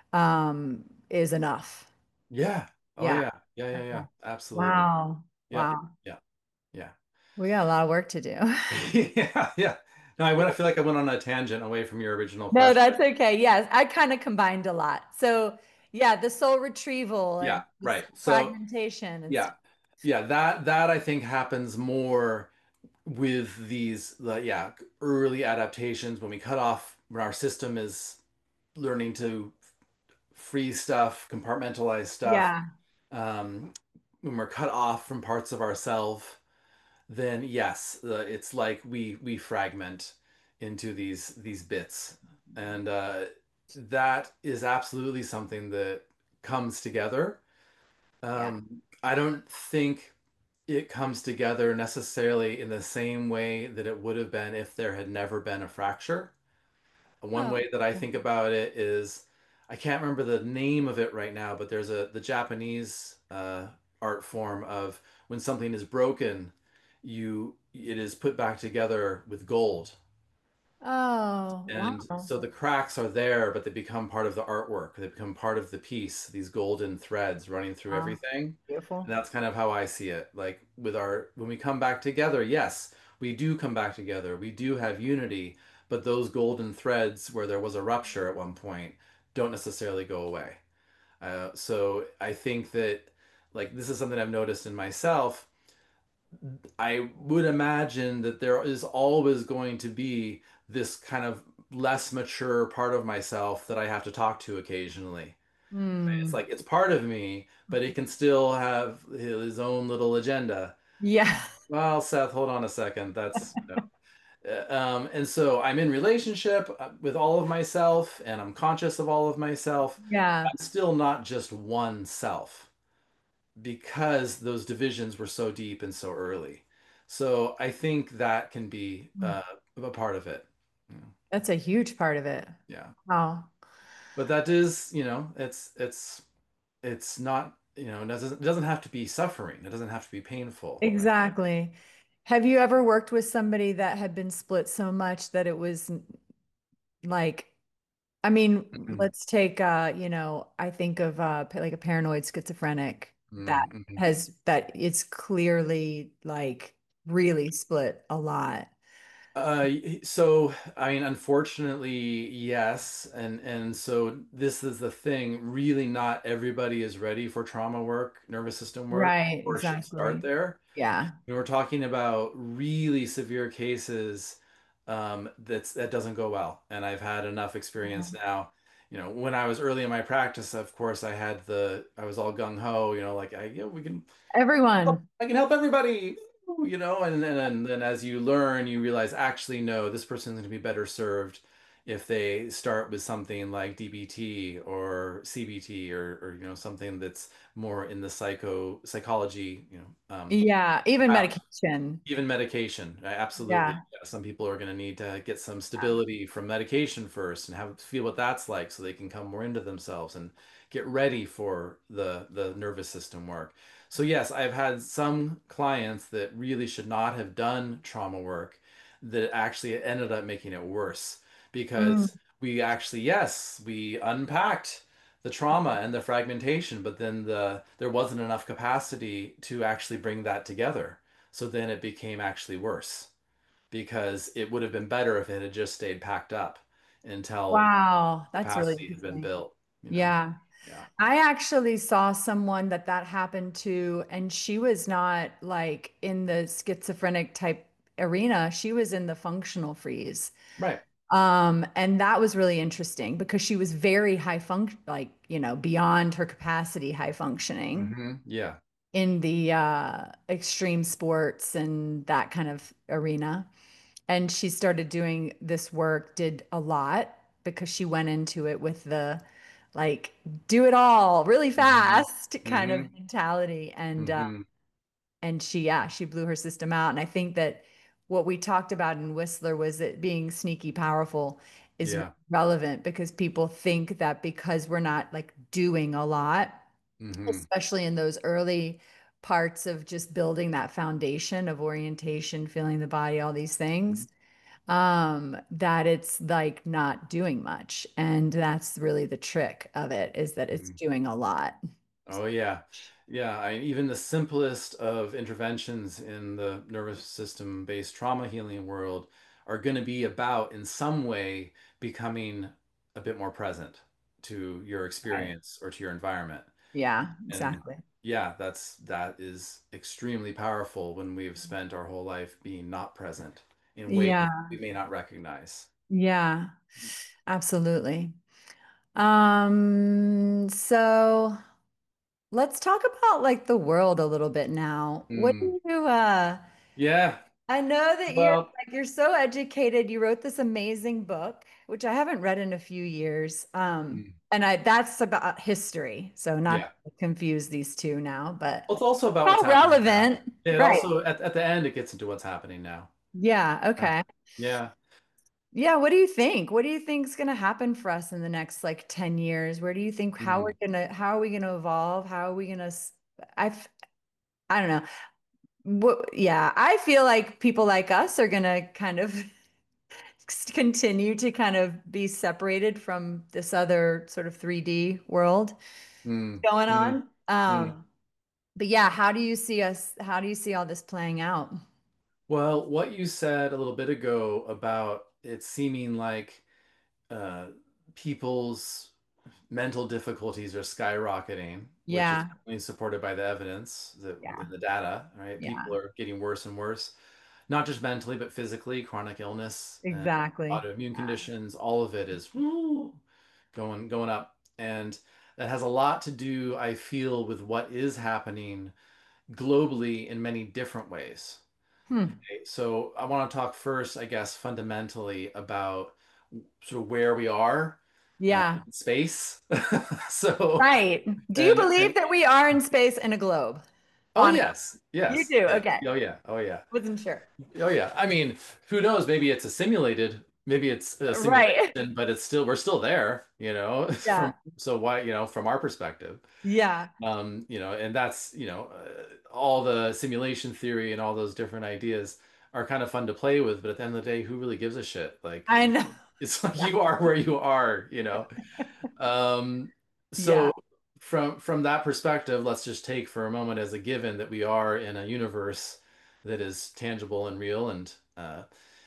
um is enough. Yeah. Oh Yeah. yeah. Yeah. Yeah. Okay. Yeah. Absolutely. Wow. Yep. Wow. Yeah. Yeah. We got a lot of work to do. Yeah. Yeah. No, I went, I feel like I went on a tangent away from your original No, question. that's okay. Yes, I kind of combined a lot. So, yeah, the soul retrieval Yeah, and this right. So fragmentation and stuff. yeah, yeah, that that I think happens more with these, the, yeah, early adaptations when we cut off when our system is learning to freeze stuff, compartmentalize stuff. Yeah, Um, when we're cut off from parts of ourself, then yes, uh, it's like we we fragment into these these bits, and uh, that is absolutely something that comes together. yeah. Um, I don't think it comes together necessarily in the same way that it would have been if there had never been a fracture. One Oh, way that I think about it is I can't remember the name of it right now, but there's a the Japanese uh, art form of when something is broken, you it is put back together with gold. oh, And wow. so the cracks are there, but they become part of the artwork. They become part of the piece, these golden threads running through Wow. everything. And Beautiful. that's kind of how I see it. Like with our, when we come back together, yes, we do come back together. We do have unity, but those golden threads where there was a rupture at one point don't necessarily go away. Uh, so I think that, like, this is something I've noticed in myself. I would imagine that there is always going to be this kind of less mature part of myself that I have to talk to occasionally. It's Hmm. like it's part of me, but it can still have his own little agenda. Yeah. Well, Seth, hold on a second. That's no. Uh, Um, and so I'm in relationship uh, with all of myself, and I'm conscious of all of myself. Yeah. I'm still not just one self because those divisions were so deep and so early. So I think that can be uh, a part of it. You know, That's a huge part of it. yeah. Wow. But that is, you know, it's it's it's not, you know, it doesn't it doesn't have to be suffering. It doesn't have to be painful, right? Exactly. Have you ever worked with somebody that had been split so much that it was like, I mean, Mhm. let's take uh, you know, I think of uh pa- like a paranoid schizophrenic that Mhm. has that it's clearly like really split a lot. Uh, so I mean, unfortunately, yes, and and so this is the thing. Really, not everybody is ready for trauma work, nervous system work, Right, or should start exactly. there. Yeah. When we're talking about really severe cases, um, that's that doesn't go well. And I've had enough experience now. You know, when I was early in my practice, of course, I had the I was all gung ho. You know, like I, yeah, we can help- Everyone. I can help everybody, you know, and then and then as you learn, you realize actually no, this person's going to be better served if they start with something like D B T or C B T or or you know something that's more in the psycho psychology, you know, um, Yeah, even wow. medication. Even medication, I- absolutely. Yeah. Yeah, some people are going to need to get some Yeah. stability from medication first and have feel what that's like so they can come more into themselves and get ready for the the nervous system work. So yes, I've had some clients that really should not have done trauma work that actually ended up making it worse Mm. because we actually, yes, we unpacked the trauma and the fragmentation, but then the there wasn't enough capacity to actually bring that together. So then it became actually worse because it would have been better if it had just stayed packed up until Wow, that's really capacity had been interesting. built, you know? Yeah. Yeah. I actually saw someone that that happened to, and she was not like in the schizophrenic type arena. She was in the functional freeze. Right. Um, and that was really interesting because she was very high function, like, you know, beyond her capacity, high functioning Hmm. Yeah. in the uh, extreme sports and that kind of arena. And she started doing this work, did a lot because she went into it with the like do it all really Hmm. fast kind of Hmm. mentality. And uh, Hmm. and she, yeah, she blew her system out. And I think that what we talked about in Whistler was that being sneaky powerful is really Yeah. relevant because people think that because we're not like doing a lot, Hmm. especially in those early parts of just building that foundation of orientation, feeling the body, all these things, um, that it's like not doing much. And that's really the trick of it is that it's Hmm. doing a lot. Oh yeah. Yeah, I, even the simplest of interventions in the nervous system based trauma healing world are going to be about in some way becoming a bit more present to your Right. experience or to your environment. Yeah, And exactly. yeah, that's that is extremely powerful when we've spent our whole life being not present in ways Yeah. we may not recognize. Yeah, absolutely. Um, so let's talk about like the world a little bit now. What Mm. do you uh Yeah. I know that you're Well, like you're so educated. You wrote this amazing book, which I haven't read in a few years. Um, mm, and I that's about history. So not yeah. to confuse these two now, but Well, it's also about what's how happening now. relevant. It Right. also at, at the end it gets into what's happening now. Yeah, Yeah. okay. Yeah. Yeah, what do you think? What do you think's going to happen for us in the next like ten years? Where do you think how we're Mm. going to how are we going to evolve? How are we going to I I don't know. What, yeah, I feel like people like us are going to kind of continue to kind of be separated from this other sort of three D world Mm. going Mm. on. Mm. Um, but yeah, how do you see us how do you see all this playing out? Well, what you said a little bit ago about it seeming like uh, people's mental difficulties are skyrocketing, which is Yeah. definitely supported by the evidence that Yeah. in the data, right? People Yeah. are getting worse and worse, not just mentally, but physically, chronic illness and Exactly. autoimmune Yeah. conditions, all of it is woo, going going up. And that has a lot to do, I feel, with what is happening globally in many different ways. Hmm. Okay, so I want to talk first, I guess, fundamentally about sort of where we are uh, Yeah. in space. So, Right. Do you and believe and that we are in space in a globe? oh On yes, You yes, do. yes. Okay. Oh yeah, oh yeah, Wasn't sure. oh yeah. I mean, who knows? Maybe it's a simulated, maybe it's a Right. simulation, but it's still we're still there, you know. From Yeah. so why, you know, from our perspective. Yeah. Um, you know, and that's, you know, uh, all the simulation theory and all those different ideas are kind of fun to play with, but at the end of the day, who really gives a shit? Like, I know. it's like Yeah. you are where you are, you know. Um, Yeah. so from from that perspective, let's just take for a moment as a given that we are in a universe that is tangible and real. And uh,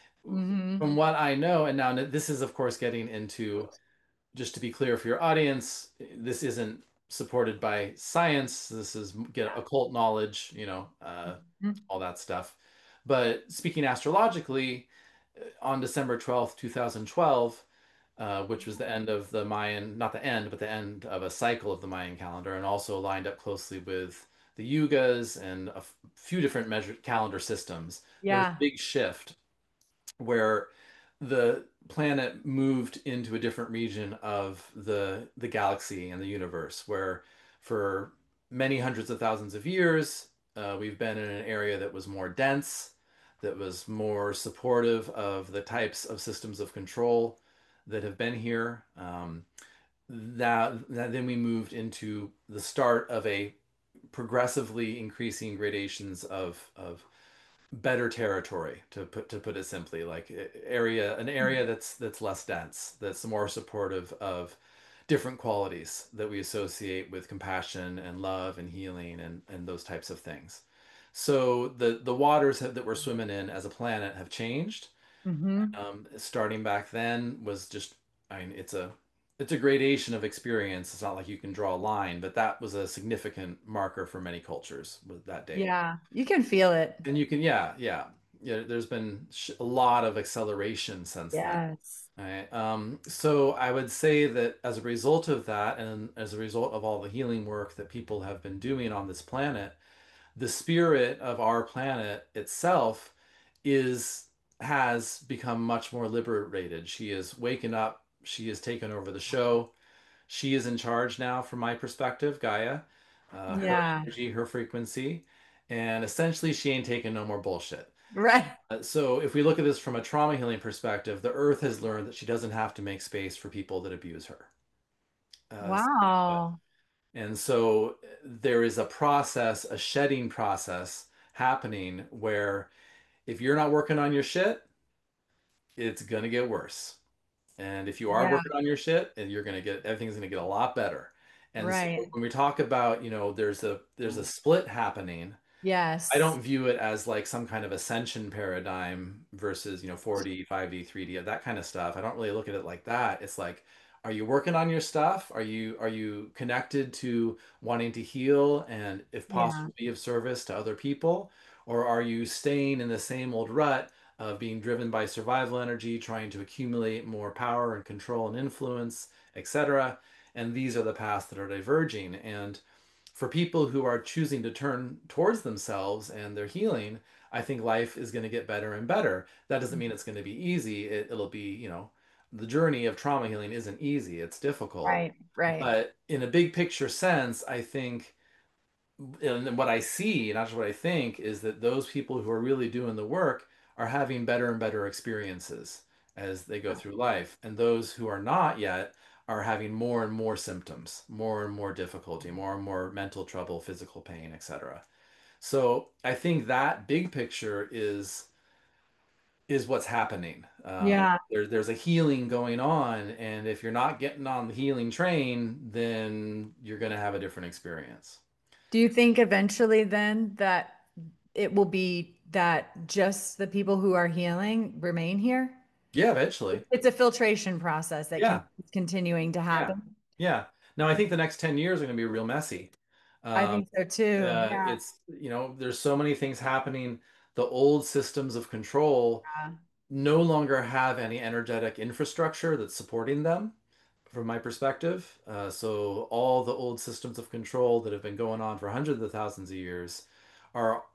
from Hmm. what I know, and now this is, of course, getting into, just to be clear for your audience, this isn't supported by science. This is get occult knowledge, you know, uh, all that stuff. But speaking astrologically, uh, on December twelfth, two thousand twelve, uh, which was the end of the Mayan, not the end, but the end of a cycle of the Mayan calendar, and also lined up closely with the yugas and a f- few different measured calendar systems. There was a Yeah. big shift where the planet moved into a different region of the the galaxy and the universe, where for many hundreds of thousands of years uh, we've been in an area that was more dense, that was more supportive of the types of systems of control that have been here. Um, that, that then we moved into the start of a progressively increasing gradations of of better territory, to put to put it simply, like area an area that's that's less dense, that's more supportive of different qualities that we associate with compassion and love and healing and and those types of things. So the the waters have, that we're swimming in as a planet have changed. Hmm. Um, starting back then was just, I mean, it's a it's a gradation of experience. It's not like you can draw a line, but that was a significant marker for many cultures with that date. Yeah. You can feel it. And you can, yeah, yeah, yeah. There's been sh a lot of acceleration since then. Yes. Right. Um, so I would say that as a result of that, and as a result of all the healing work that people have been doing on this planet, the spirit of our planet itself is has become much more liberated. She is waking up. She has taken over the show. She is in charge now, from my perspective, Gaia, uh, her Yeah. energy, her frequency, and essentially she ain't taking no more bullshit. Right. Uh, so if we look at this from a trauma healing perspective, the earth has learned that she doesn't have to make space for people that abuse her. Uh, Wow. and so there is a process, a shedding process happening where if you're not working on your shit, it's gonna get worse. And if you are Yeah. working on your shit, and you're gonna get everything's gonna get a lot better. And so Right. when we talk about, you know, there's a there's a split happening. I Yes. don't view it as like some kind of ascension paradigm versus, you know, four D, five D, three D, that kind of stuff. I don't really look at it like that. It's like, are you working on your stuff? Are you are you connected to wanting to heal and, if Yeah. possible, be of service to other people? Or are you staying in the same old rut of being driven by survival energy, trying to accumulate more power and control and influence, et cetera? And these are the paths that are diverging. And for people who are choosing to turn towards themselves and their healing, I think life is going to get better and better. That doesn't mean it's going to be easy. It, it'll be, you know, the journey of trauma healing isn't easy. It's difficult. Right. Right. But in a big picture sense, I think, and what I see, not just what I think, is that those people who are really doing the work are having better and better experiences as they go through life. And those who are not yet are having more and more symptoms, more and more difficulty, more and more mental trouble, physical pain, et cetera. So I think that big picture is is what's happening. Um, Yeah. there, there's a healing going on, and if you're not getting on the healing train, then you're going to have a different experience. Do you think eventually then that it will be that just the people who are healing remain here? Yeah, eventually. It's a filtration process that can Yeah, keep continuing to yeah, happen. yeah. Now I think the next ten years are going to be real messy. I Um, think so too. uh, Yeah. it's, you know, there's so many things happening. The old systems of control no longer have any energetic infrastructure that's supporting them, from my perspective. Uh, so all the old systems of control that have been going on for hundreds of thousands of years are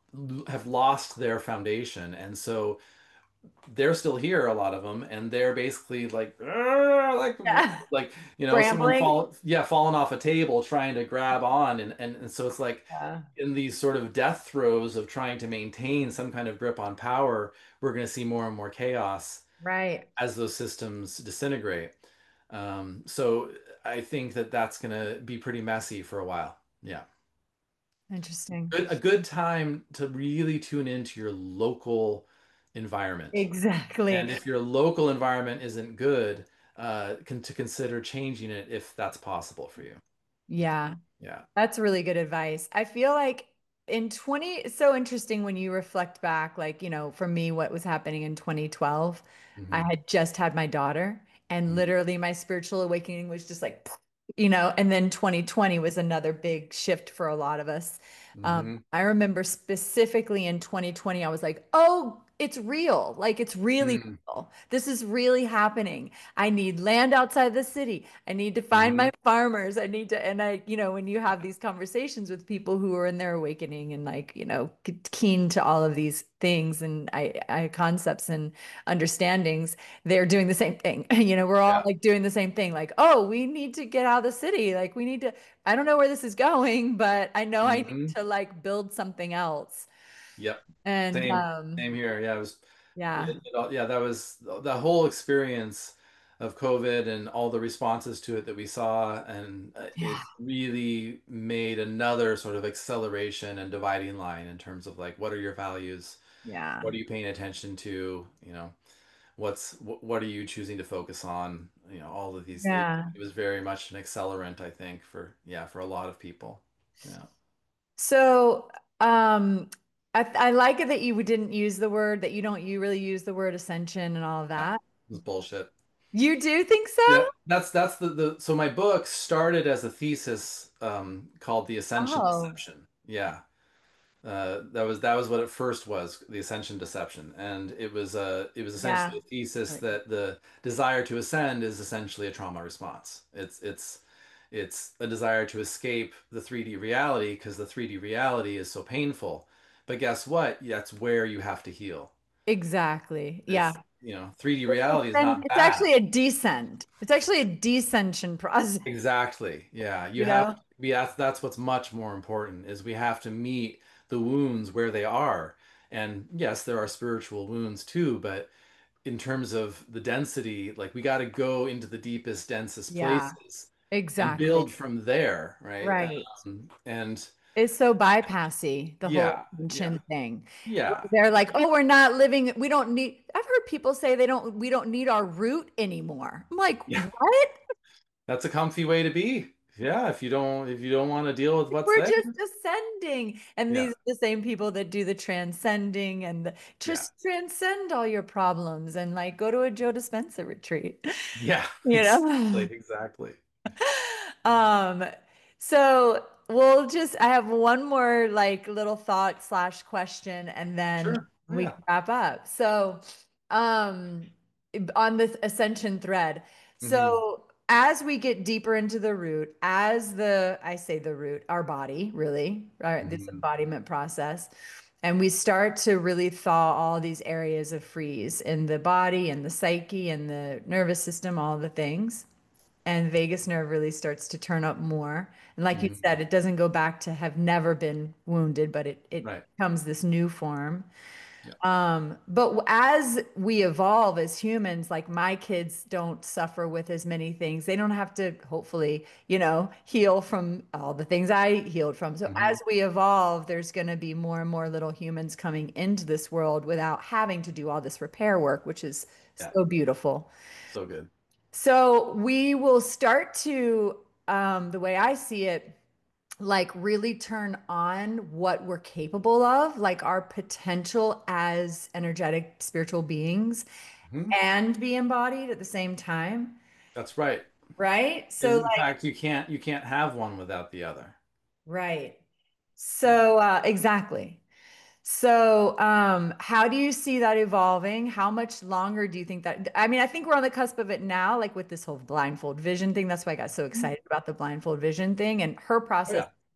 have lost their foundation, and so they're still here, a lot of them, and they're basically like, "Arr!" like, Yeah. like you know, someone Scrambling. fall, yeah, falling off a table trying to grab on, and and, and so it's like Yeah. in these sort of death throes of trying to maintain some kind of grip on power, we're going to see more and more chaos Right. as those systems disintegrate. Um, so I think that that's going to be pretty messy for a while. Yeah. Interesting. Good, a good time to really tune into your local environment. Exactly. And if your local environment isn't good, uh, can, to consider changing it if that's possible for you. Yeah. Yeah. That's really good advice. I feel like in twenty, it's so interesting when you reflect back, like, you know, for me, what was happening in twenty twelve, I Hmm. had just had my daughter, and Hmm. literally my spiritual awakening was just like, you know, and then twenty twenty was another big shift for a lot of us. Um, Hmm. I remember specifically in twenty twenty, I was like, oh, it's real. Like, it's really Hmm. real. This is really happening. I need land outside the city. I need to find Hmm. my farmers. I need to, and I, you know, when you have these conversations with people who are in their awakening and like, you know, keen to all of these things and I, I concepts and understandings, they're doing the same thing. You know, we're all Yeah. like doing the same thing. Like, oh, we need to get out of the city. Like, we need to, I don't know where this is going, but I know I need Hmm. to like build something else. Yep. And Same, um, same here. Yeah, it was, yeah, it, it all- yeah, that was the whole experience of COVID and all the responses to it that we saw, and uh, yeah, it really made another sort of acceleration and dividing line in terms of like, what are your values? yeah, What are you paying attention to? You know, what's wh- what are you choosing to focus on? You know, all of these. It, yeah. it was very much an accelerant, I think, for yeah, for a lot of people. Yeah, it So, um, I, I like it that you didn't use the word, that you don't, you really use the word ascension and all of that. was bullshit. You do think so? Yeah, that's that's the the so my book started as a thesis um called The Ascension Oh, Deception. Yeah. Uh that was that was what it first was, The Ascension Deception. And it was uh it was essentially yeah, a thesis right. that the desire to ascend is essentially a trauma response. It's it's it's a desire to escape the three D reality because the three D reality is so painful. But guess what? That's where you have to heal. Exactly. Yeah. It's, you know, three D It's, it's reality is been, not it's bad. actually a descent. It's actually a descension process, Exactly. Yeah. You you have know? to be, that's, that's what's much more important is we have to meet the wounds where they are. And yes, there are spiritual wounds too, but in terms of the density, like we got to go into the deepest, densest Yeah, places and exactly. build from there, right? Right. Um, and It's so bypassy, the whole yeah, yeah, ascension thing. yeah, They're like, oh, we're not living, we don't need, I've heard people say they don't, we don't need our root anymore. I'm like, yeah. what? That's a comfy way to be. Yeah, if you don't if you don't want to deal with what's We're there. just ascending. And Yeah, these are the same people that do the transcending and the, yeah, just transcend all your problems and like go to a Joe Dispenza retreat, yeah. you Exactly, know? exactly. Um, so we'll just, I have one more like little thought slash question and then Sure. Oh, we yeah. can wrap up. So, um, on this ascension thread. Hmm. So as we get deeper into the root, as the, I say the root, our body really, right, this Hmm. embodiment process, and we start to really thaw all these areas of freeze in the body and the psyche and the nervous system, all the things and vagus nerve really starts to turn up more. And like you Hmm. said, it doesn't go back to have never been wounded, but it it Right. becomes this new form. Yeah. Um, but as we evolve as humans, like my kids don't suffer with as many things. They don't have to, hopefully, you know, heal from all the things I healed from. So Hmm. as we evolve, there's going to be more and more little humans coming into this world without having to do all this repair work, which is Yeah. so beautiful. So good. So we will start to, um, the way I see it, like really turn on what we're capable of, like our potential as energetic spiritual beings Hmm. and be embodied at the same time, That's right. right? So In like, fact, you can't you can't have one without the other. right. Yeah. So uh, exactly. So, um, how do you see that evolving? How much longer do you think that? I mean, I think we're on the cusp of it now, like with this whole blindfold vision thing. That's why I got so Mhm. excited about the blindfold vision thing. And her Oh process yeah.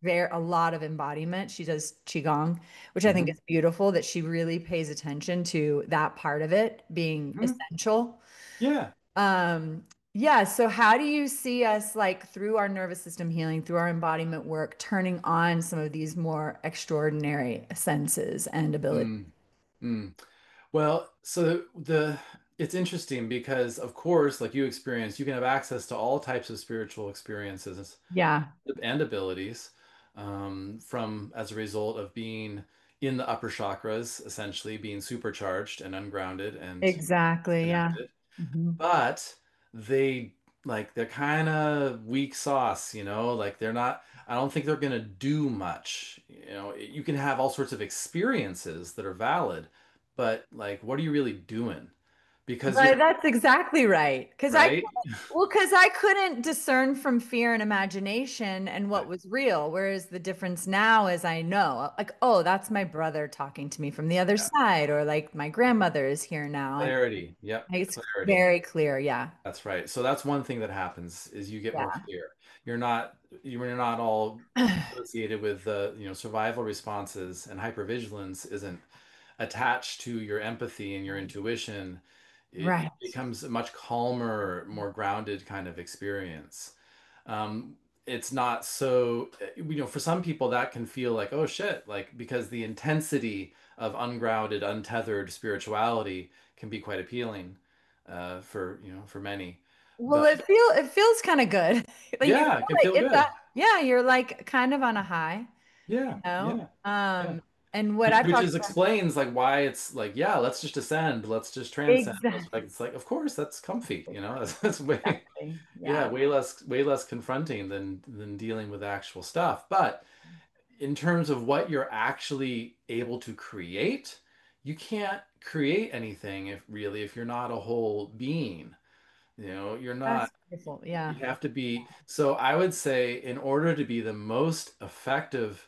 very a lot of embodiment. She does qigong, which I think Hmm. is beautiful that she really pays attention to that part of it being Hmm. essential. Yeah. Um, yeah, so how do you see us like through our nervous system healing, through our embodiment work, turning on some of these more extraordinary senses and abilities? Mm. Mm. Well, so the it's interesting because of course, like you experienced, you can have access to all types of spiritual experiences Yeah, and abilities um, from as a result of being in the upper chakras, essentially being supercharged and ungrounded and exactly. Yeah. connected. Mhm. But they like they're kind of weak sauce, you know, like they're not, I don't think they're going to do much. You know, you can have all sorts of experiences that are valid, but like, what are you really doing? Because Right, you're that's exactly right. Because I, right. well, because I couldn't discern from fear and imagination and what Right. was real. Whereas the difference now is I know, like, oh, that's my brother talking to me from the other Yeah. side, or like my grandmother is here now. And Clarity. Yep. it's Clarity. very clear. Yeah. That's right. So that's one thing that happens is you get more Yeah. clear. You're not you're not all associated with the, you know, survival responses, and hypervigilance isn't attached to your empathy and your intuition. It, it Right. becomes a much calmer, more grounded kind of experience. Um, it's not so, you know, for some people that can feel like, oh shit, like because the intensity of ungrounded, untethered spirituality can be quite appealing uh, for, you know, for many. Well, But it feel it feels kind of good. Like you feel yeah, it can like feel it's a good. yeah, you're like kind of on a high, Yeah, you know? yeah, yeah. Um, and what Which, I've which talked is about explains like why it's like, yeah, let's just ascend, let's just transcend. Let's, exactly. like, it's like, of course, that's comfy, you know. That's, that's way, Exactly. yeah, Yeah. way less, way less confronting than than dealing with actual stuff. But in terms of what you're actually able to create, you can't create anything if really if you're not a whole being. You know, you're That's not. beautiful. Yeah. You have to be. So I would say, in order to be the most effective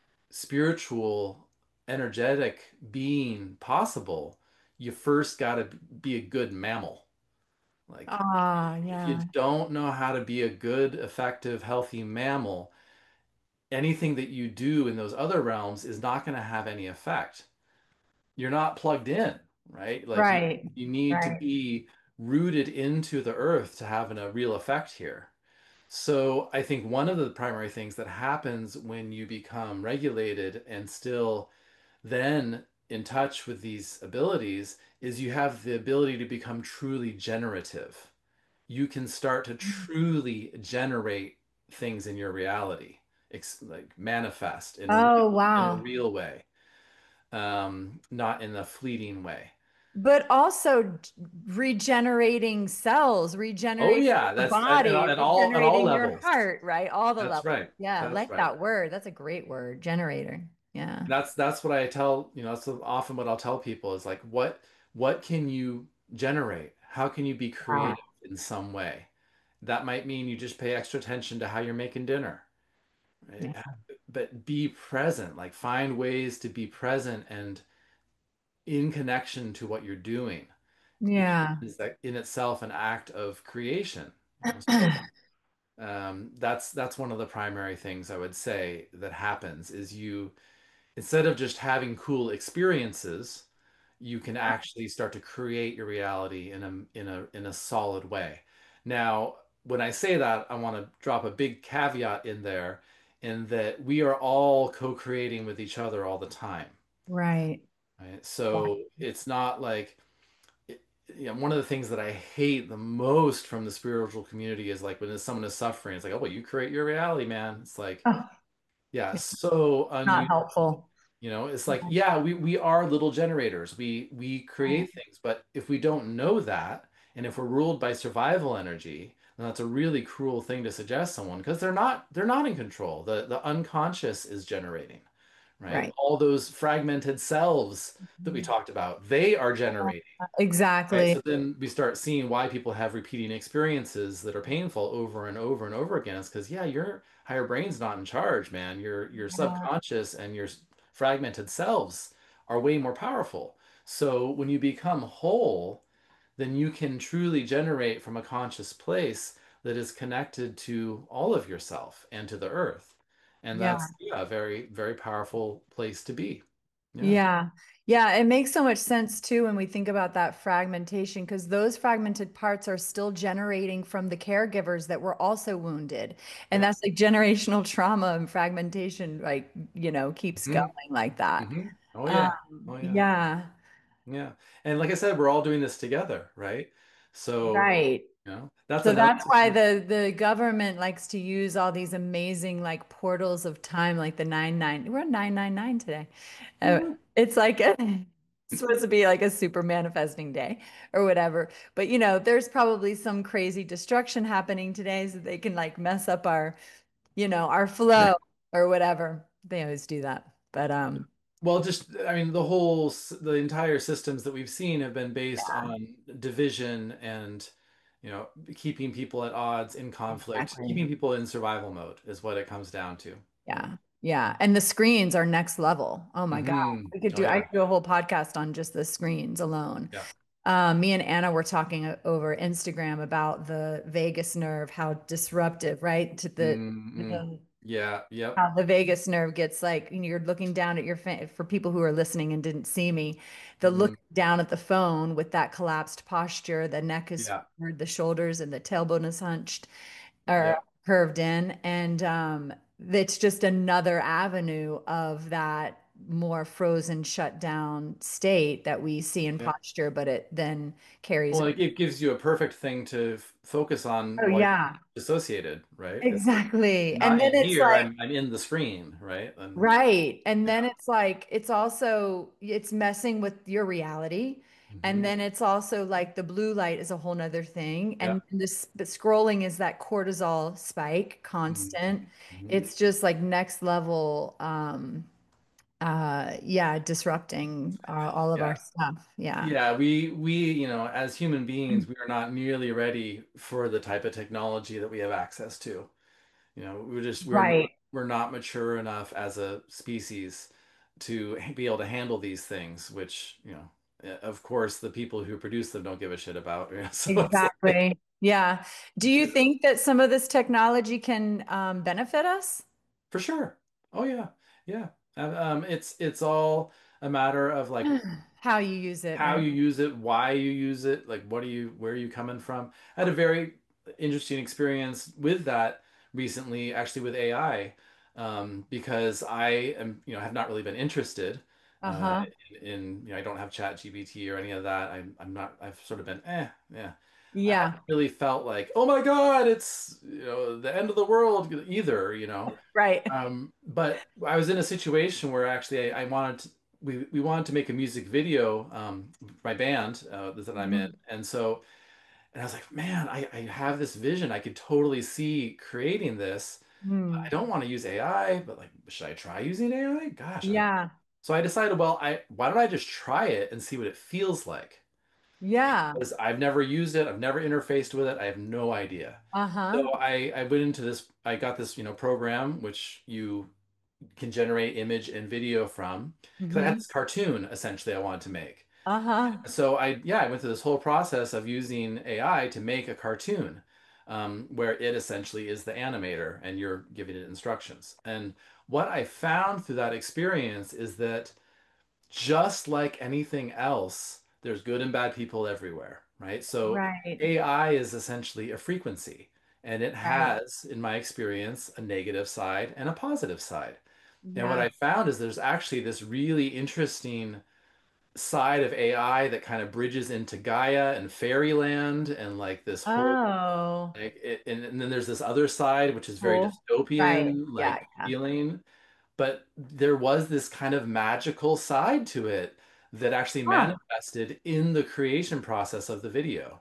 spiritual, energetic being possible, you first got to be a good mammal. Like, Ah, if you yeah. don't know how to be a good, effective, healthy mammal, anything that you do in those other realms is not going to have any effect. You're not plugged in, right? Like you, Right. you need to Right. be rooted into the earth to have an, a real effect here. So I think one of the primary things that happens when you become regulated and still then in touch with these abilities is you have the ability to become truly generative. You can start to truly generate things in your reality, ex- like manifest in a Oh, real, in a wow. real way, um, not in a fleeting way. But also d- regenerating cells, Oh regenerating yeah, your that's at, at body, at all at all regenerating your levels. heart, right? All the That's levels. right. Yeah, I That's like right. that word. That's a great word, generator. Yeah. That's that's what I tell, you know, that's often what I'll tell people is like, what what can you generate? How can you be Wow. creative in some way? That might mean you just pay extra attention to how you're making dinner, right? Yeah. But be present, like find ways to be present and in connection to what you're doing Yeah. is that in itself an act of creation, you know? So um, that's that's one of the primary things I would say that happens is you, instead of just having cool experiences, you can actually start to create your reality in a in a in a solid way. Now, when I say that, I want to drop a big caveat in there in that we are all co-creating with each other all the time, Right. right? So it's not like it, you know, one of the things that I hate the most from the spiritual community is like when someone is suffering, it's like, oh, well, you create your reality, man. It's like, Oh, yeah, so not unused. helpful. You know, it's like, yeah, we we are little generators. We we create things, but if we don't know that, and if we're ruled by survival energy, then that's a really cruel thing to suggest someone because they're not they're not in control. The the unconscious is generating, right? Right. All those fragmented selves that we talked about, they are generating. Right. Exactly. So then we start seeing why people have repeating experiences that are painful over and over and over again. It's because, yeah, your higher brain's not in charge, man. Your your Yeah. subconscious and your fragmented selves are way more powerful. So when you become whole, then you can truly generate from a conscious place that is connected to all of yourself and to the earth. And Yeah. that's, yeah, a very, very powerful place to be. Yeah. Yeah. Yeah, it makes so much sense too when we think about that fragmentation, because those fragmented parts are still generating from the caregivers that were also wounded. And Yeah. that's like generational trauma and fragmentation, like, you know, keeps going Hmm. like that. Hmm. Oh Um, yeah. Oh yeah. yeah, Yeah. And like I said, we're all doing this together, right? So, right. you know, that's So another that's why the the government likes to use all these amazing like portals of time, like the nine nine. We're at nine nine nine today. Uh, thing. it's like a, it's supposed to be like a super manifesting day or whatever. But you know, there's probably some crazy destruction happening today, so they can like mess up our, you know, our flow or whatever. They always do that. But um, Well, just, I mean, the whole, s- the entire systems that we've seen have been based yeah, on division and, you know, keeping people at odds, in conflict, exactly. keeping people in survival mode is what it comes down to. Yeah. Yeah. Yeah. And the screens are next level. Oh my God. Hmm. We could Oh do, I yeah. could do a whole podcast on just the screens alone. Yeah. Um, me and Anna were talking o- over Instagram about the vagus nerve, how disruptive, right? To the, Mm-mm. the Yeah. Yep. how the vagus nerve gets like, you know, you're looking down at your fa for people who are listening and didn't see me, the Hmm. look down at the phone with that collapsed posture, the neck is Yeah. forward, the shoulders and the tailbone is hunched or Yep. curved in. And um, it's just another avenue of that more frozen, shut down state that we see in Yeah. posture, but it then carries. Well, it, it gives you a perfect thing to f focus on Oh, while you're yeah, dissociated, right? It's like, exactly. I'm And not then in it's here, like, I'm I'm in the screen, right? And right. And then yeah. it's like, it's also, it's messing with your reality. And Hmm. then it's also like the blue light is a whole nother thing. Yeah. And this the scrolling is that cortisol spike Hmm. constant. Hmm. It's just like next level, um, uh, yeah, disrupting uh, all of our Yeah. stuff. Yeah. Yeah, we we, you know, as human beings, we are not nearly ready for the type of technology that we have access to. You know, we're just we're not Right. we're not mature enough as a species to be able to handle these things, which, you know, eh, of course, the people who produce them don't give a shit about. You know? So it's like, Exactly. Yeah. Do you think that some of this technology can um, benefit us? for sure. Oh yeah. Yeah. Um, um, it's it's all a matter of like How you use it, how right? you use it, why you use it, like what are you, where are you coming from? I had a very interesting experience with that recently, actually with A I, um, because I am, you know, have not really been interested uh, Uh-huh. in, in, you know, I don't have Chat G P T or any of that. I'm, I'm not, I've sort of been, eh, yeah. I haven't Yeah. really felt like, oh my God, it's, you know, the end of the world either, you know. Right. Um, but I was in a situation where actually I, I wanted to, we, we wanted to make a music video, um, my band uh, that I'm in. Mhm. And so, and I was like, man, I, I have this vision. I could totally see creating this. I Mm. don't want to use A I, but like, should I try using A I? Gosh, I, Yeah. so I decided, well, I, why don't I just try it and see what it feels like? Yeah. Because I've never used it. I've never interfaced with it. I have no idea. Uh-huh. So I, I went into this, I got this, you know, program, which you can generate image and video from, because I had Hmm. this cartoon essentially I wanted to make. Uh-huh. So I, yeah, I went through this whole process of using A I to make a cartoon, um, where it essentially is the animator and you're giving it instructions. And what I found through that experience is that just like anything else, there's good and bad people everywhere, right? So Right. A I is essentially a frequency, and it Right. has, in my experience, a negative side and a positive side. And what Yeah. I found is there's actually this really interesting side of A I that kind of bridges into Gaia and fairyland and like this whole Oh, like it, and, and then there's this other side which is very cool. Right. dystopian Yeah. like Yeah. feeling, but there was this kind of magical side to it that actually Huh. manifested in the creation process of the video.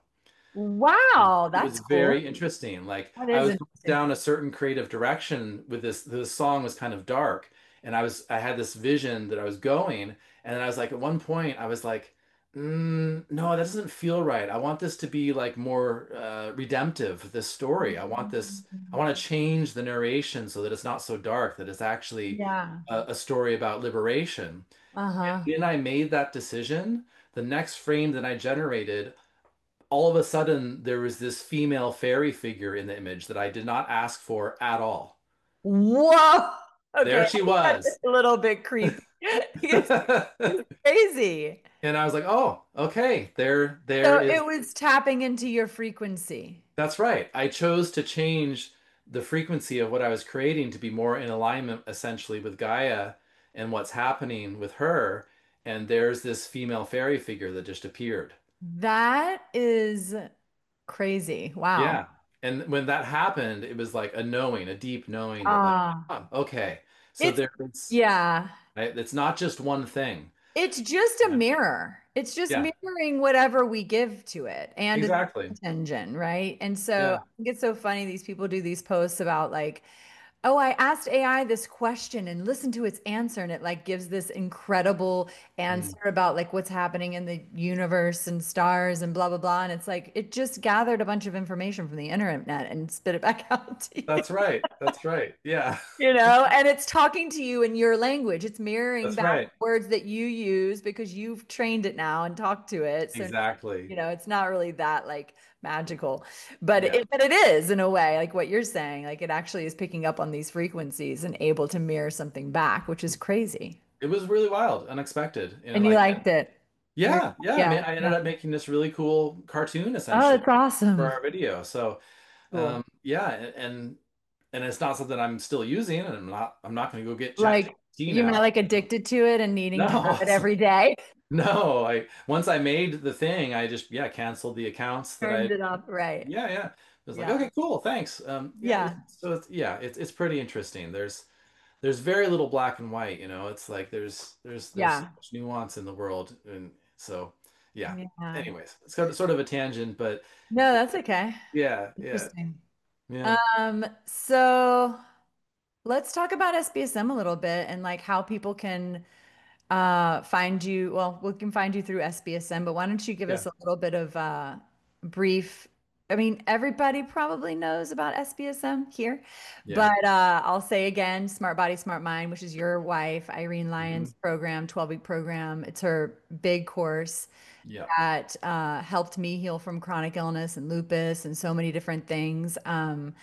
Wow. It was That's cool. very interesting. Like That I is was going interesting. down a certain creative direction with this. The song was kind of dark, and I was I had this vision that I was going, and I was like at one point I was like, mm, no, that doesn't feel right. I want this to be like more uh, redemptive. This story. I want this. I want to change the narration so that it's not so dark. That it's actually Yeah. a, a story about liberation. Uh-huh. When I made that decision, the next frame that I generated, all of a sudden there was this female fairy figure in the image that I did not ask for at all. Whoa. Okay, There I she think that's was. a little bit creepy. It's, it's crazy. And I was like, oh, okay, there, there So is. it was tapping into your frequency. That's right. I chose to change the frequency of what I was creating to be more in alignment, essentially, with Gaia and what's happening with her. And there's this female fairy figure that just appeared. That is crazy. Wow. Yeah. And when that happened, it was like a knowing, a deep knowing that, like, Ah, oh, okay. So it's there's, yeah. right, it's not just one thing. It's just a Yeah. mirror. It's just Yeah, mirroring whatever we give to it and its exactly. engine, right? And so Yeah. I think it's so funny these people do these posts about like, oh, I asked A I this question and listen to its answer, and it like gives this incredible Mm. answer about like what's happening in the universe and stars and blah blah blah. And it's like it just gathered a bunch of information from the internet and spit it back out to you. That's right. That's right. Yeah. You know, and it's talking to you in your language. It's mirroring That's back right. words that you use because you've trained it now and talked to it. So, Exactly. you know, it's not really that like magical, but Yeah. it, but it is in a way, like what you're saying, like it actually is picking up on these frequencies and able to mirror something back, which is crazy. It was really wild, unexpected. And And you like, liked it. You're, yeah, yeah. I yeah, mean, I ended yeah. up making this really cool cartoon Oh, essentially it's for awesome. our video. So, Cool. um, yeah, and and and it's not something I'm still using, and I'm not I'm not going to go get Like ChatGPT you're not now. like addicted to it and needing to have No, it every day. no. I once I made the thing, I just yeah canceled the accounts that I Turned it up. Right. yeah yeah. I was like, Yeah. okay, cool, thanks. Um, yeah. It's, Yeah. so it's yeah, it's it's pretty interesting. There's there's very little black and white, you know. It's like there's there's there's so Yeah. much nuance in the world, and so yeah. Yeah. Anyways, it's kind of sort of a tangent, but No, that's okay. yeah, yeah, Interesting. yeah, Um, so let's talk about S B S M a little bit and like how people can uh find you. Well, we can find you through S B S M, but why don't you give yeah, us a little bit of uh brief. I mean, everybody probably knows about S B S M here, yeah, but uh I'll say again, Smart Body, Smart Mind, which is your wife, Irene hmm, Lyons program, twelve week program. It's her big course yeah, that uh, helped me heal from chronic illness and lupus and so many different things. Um,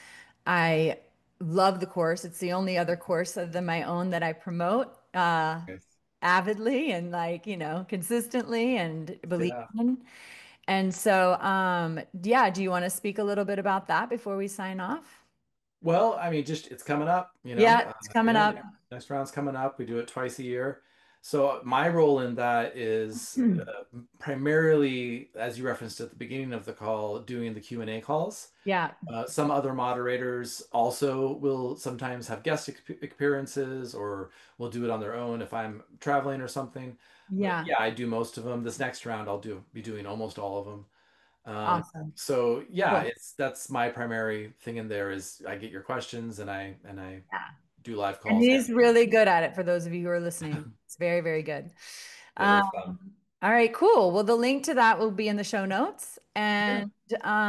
I love the course. It's the only other course other than my own that I promote uh, yes, avidly and like, you know, consistently and believe yeah. in. And so, um, yeah, do you want to speak a little bit about that before we sign off? Well, I mean, just it's coming up, you know. Yeah, it's Uh, coming yeah, up. the next round's coming up. We do it twice a year. So my role in that is uh, primarily, as you referenced at the beginning of the call, doing the Q and A calls. Yeah, Uh, some other moderators also will sometimes have guest exp- appearances or will do it on their own if I'm traveling or something. But yeah, yeah, I do most of them. This next round, I'll do be doing almost all of them. Um, awesome. so yeah, Cool. it's that's my primary thing in there is I get your questions and I and I Yeah. do live And calls. he's really good at it for those of you who are listening. It's very, very good. Yeah, they're Um, fun. all right, cool. Well, the link to that will be in the show notes. Yeah, And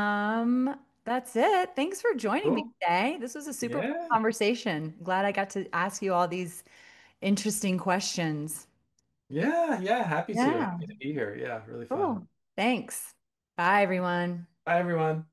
um, that's it. Thanks for joining me cool. today. This was a super fun Yeah, conversation. Glad I got to ask you all these interesting questions. yeah, yeah. Happy to Yeah, happy to be here. Yeah, really fun. cool. Thanks. Bye, everyone. Bye, everyone.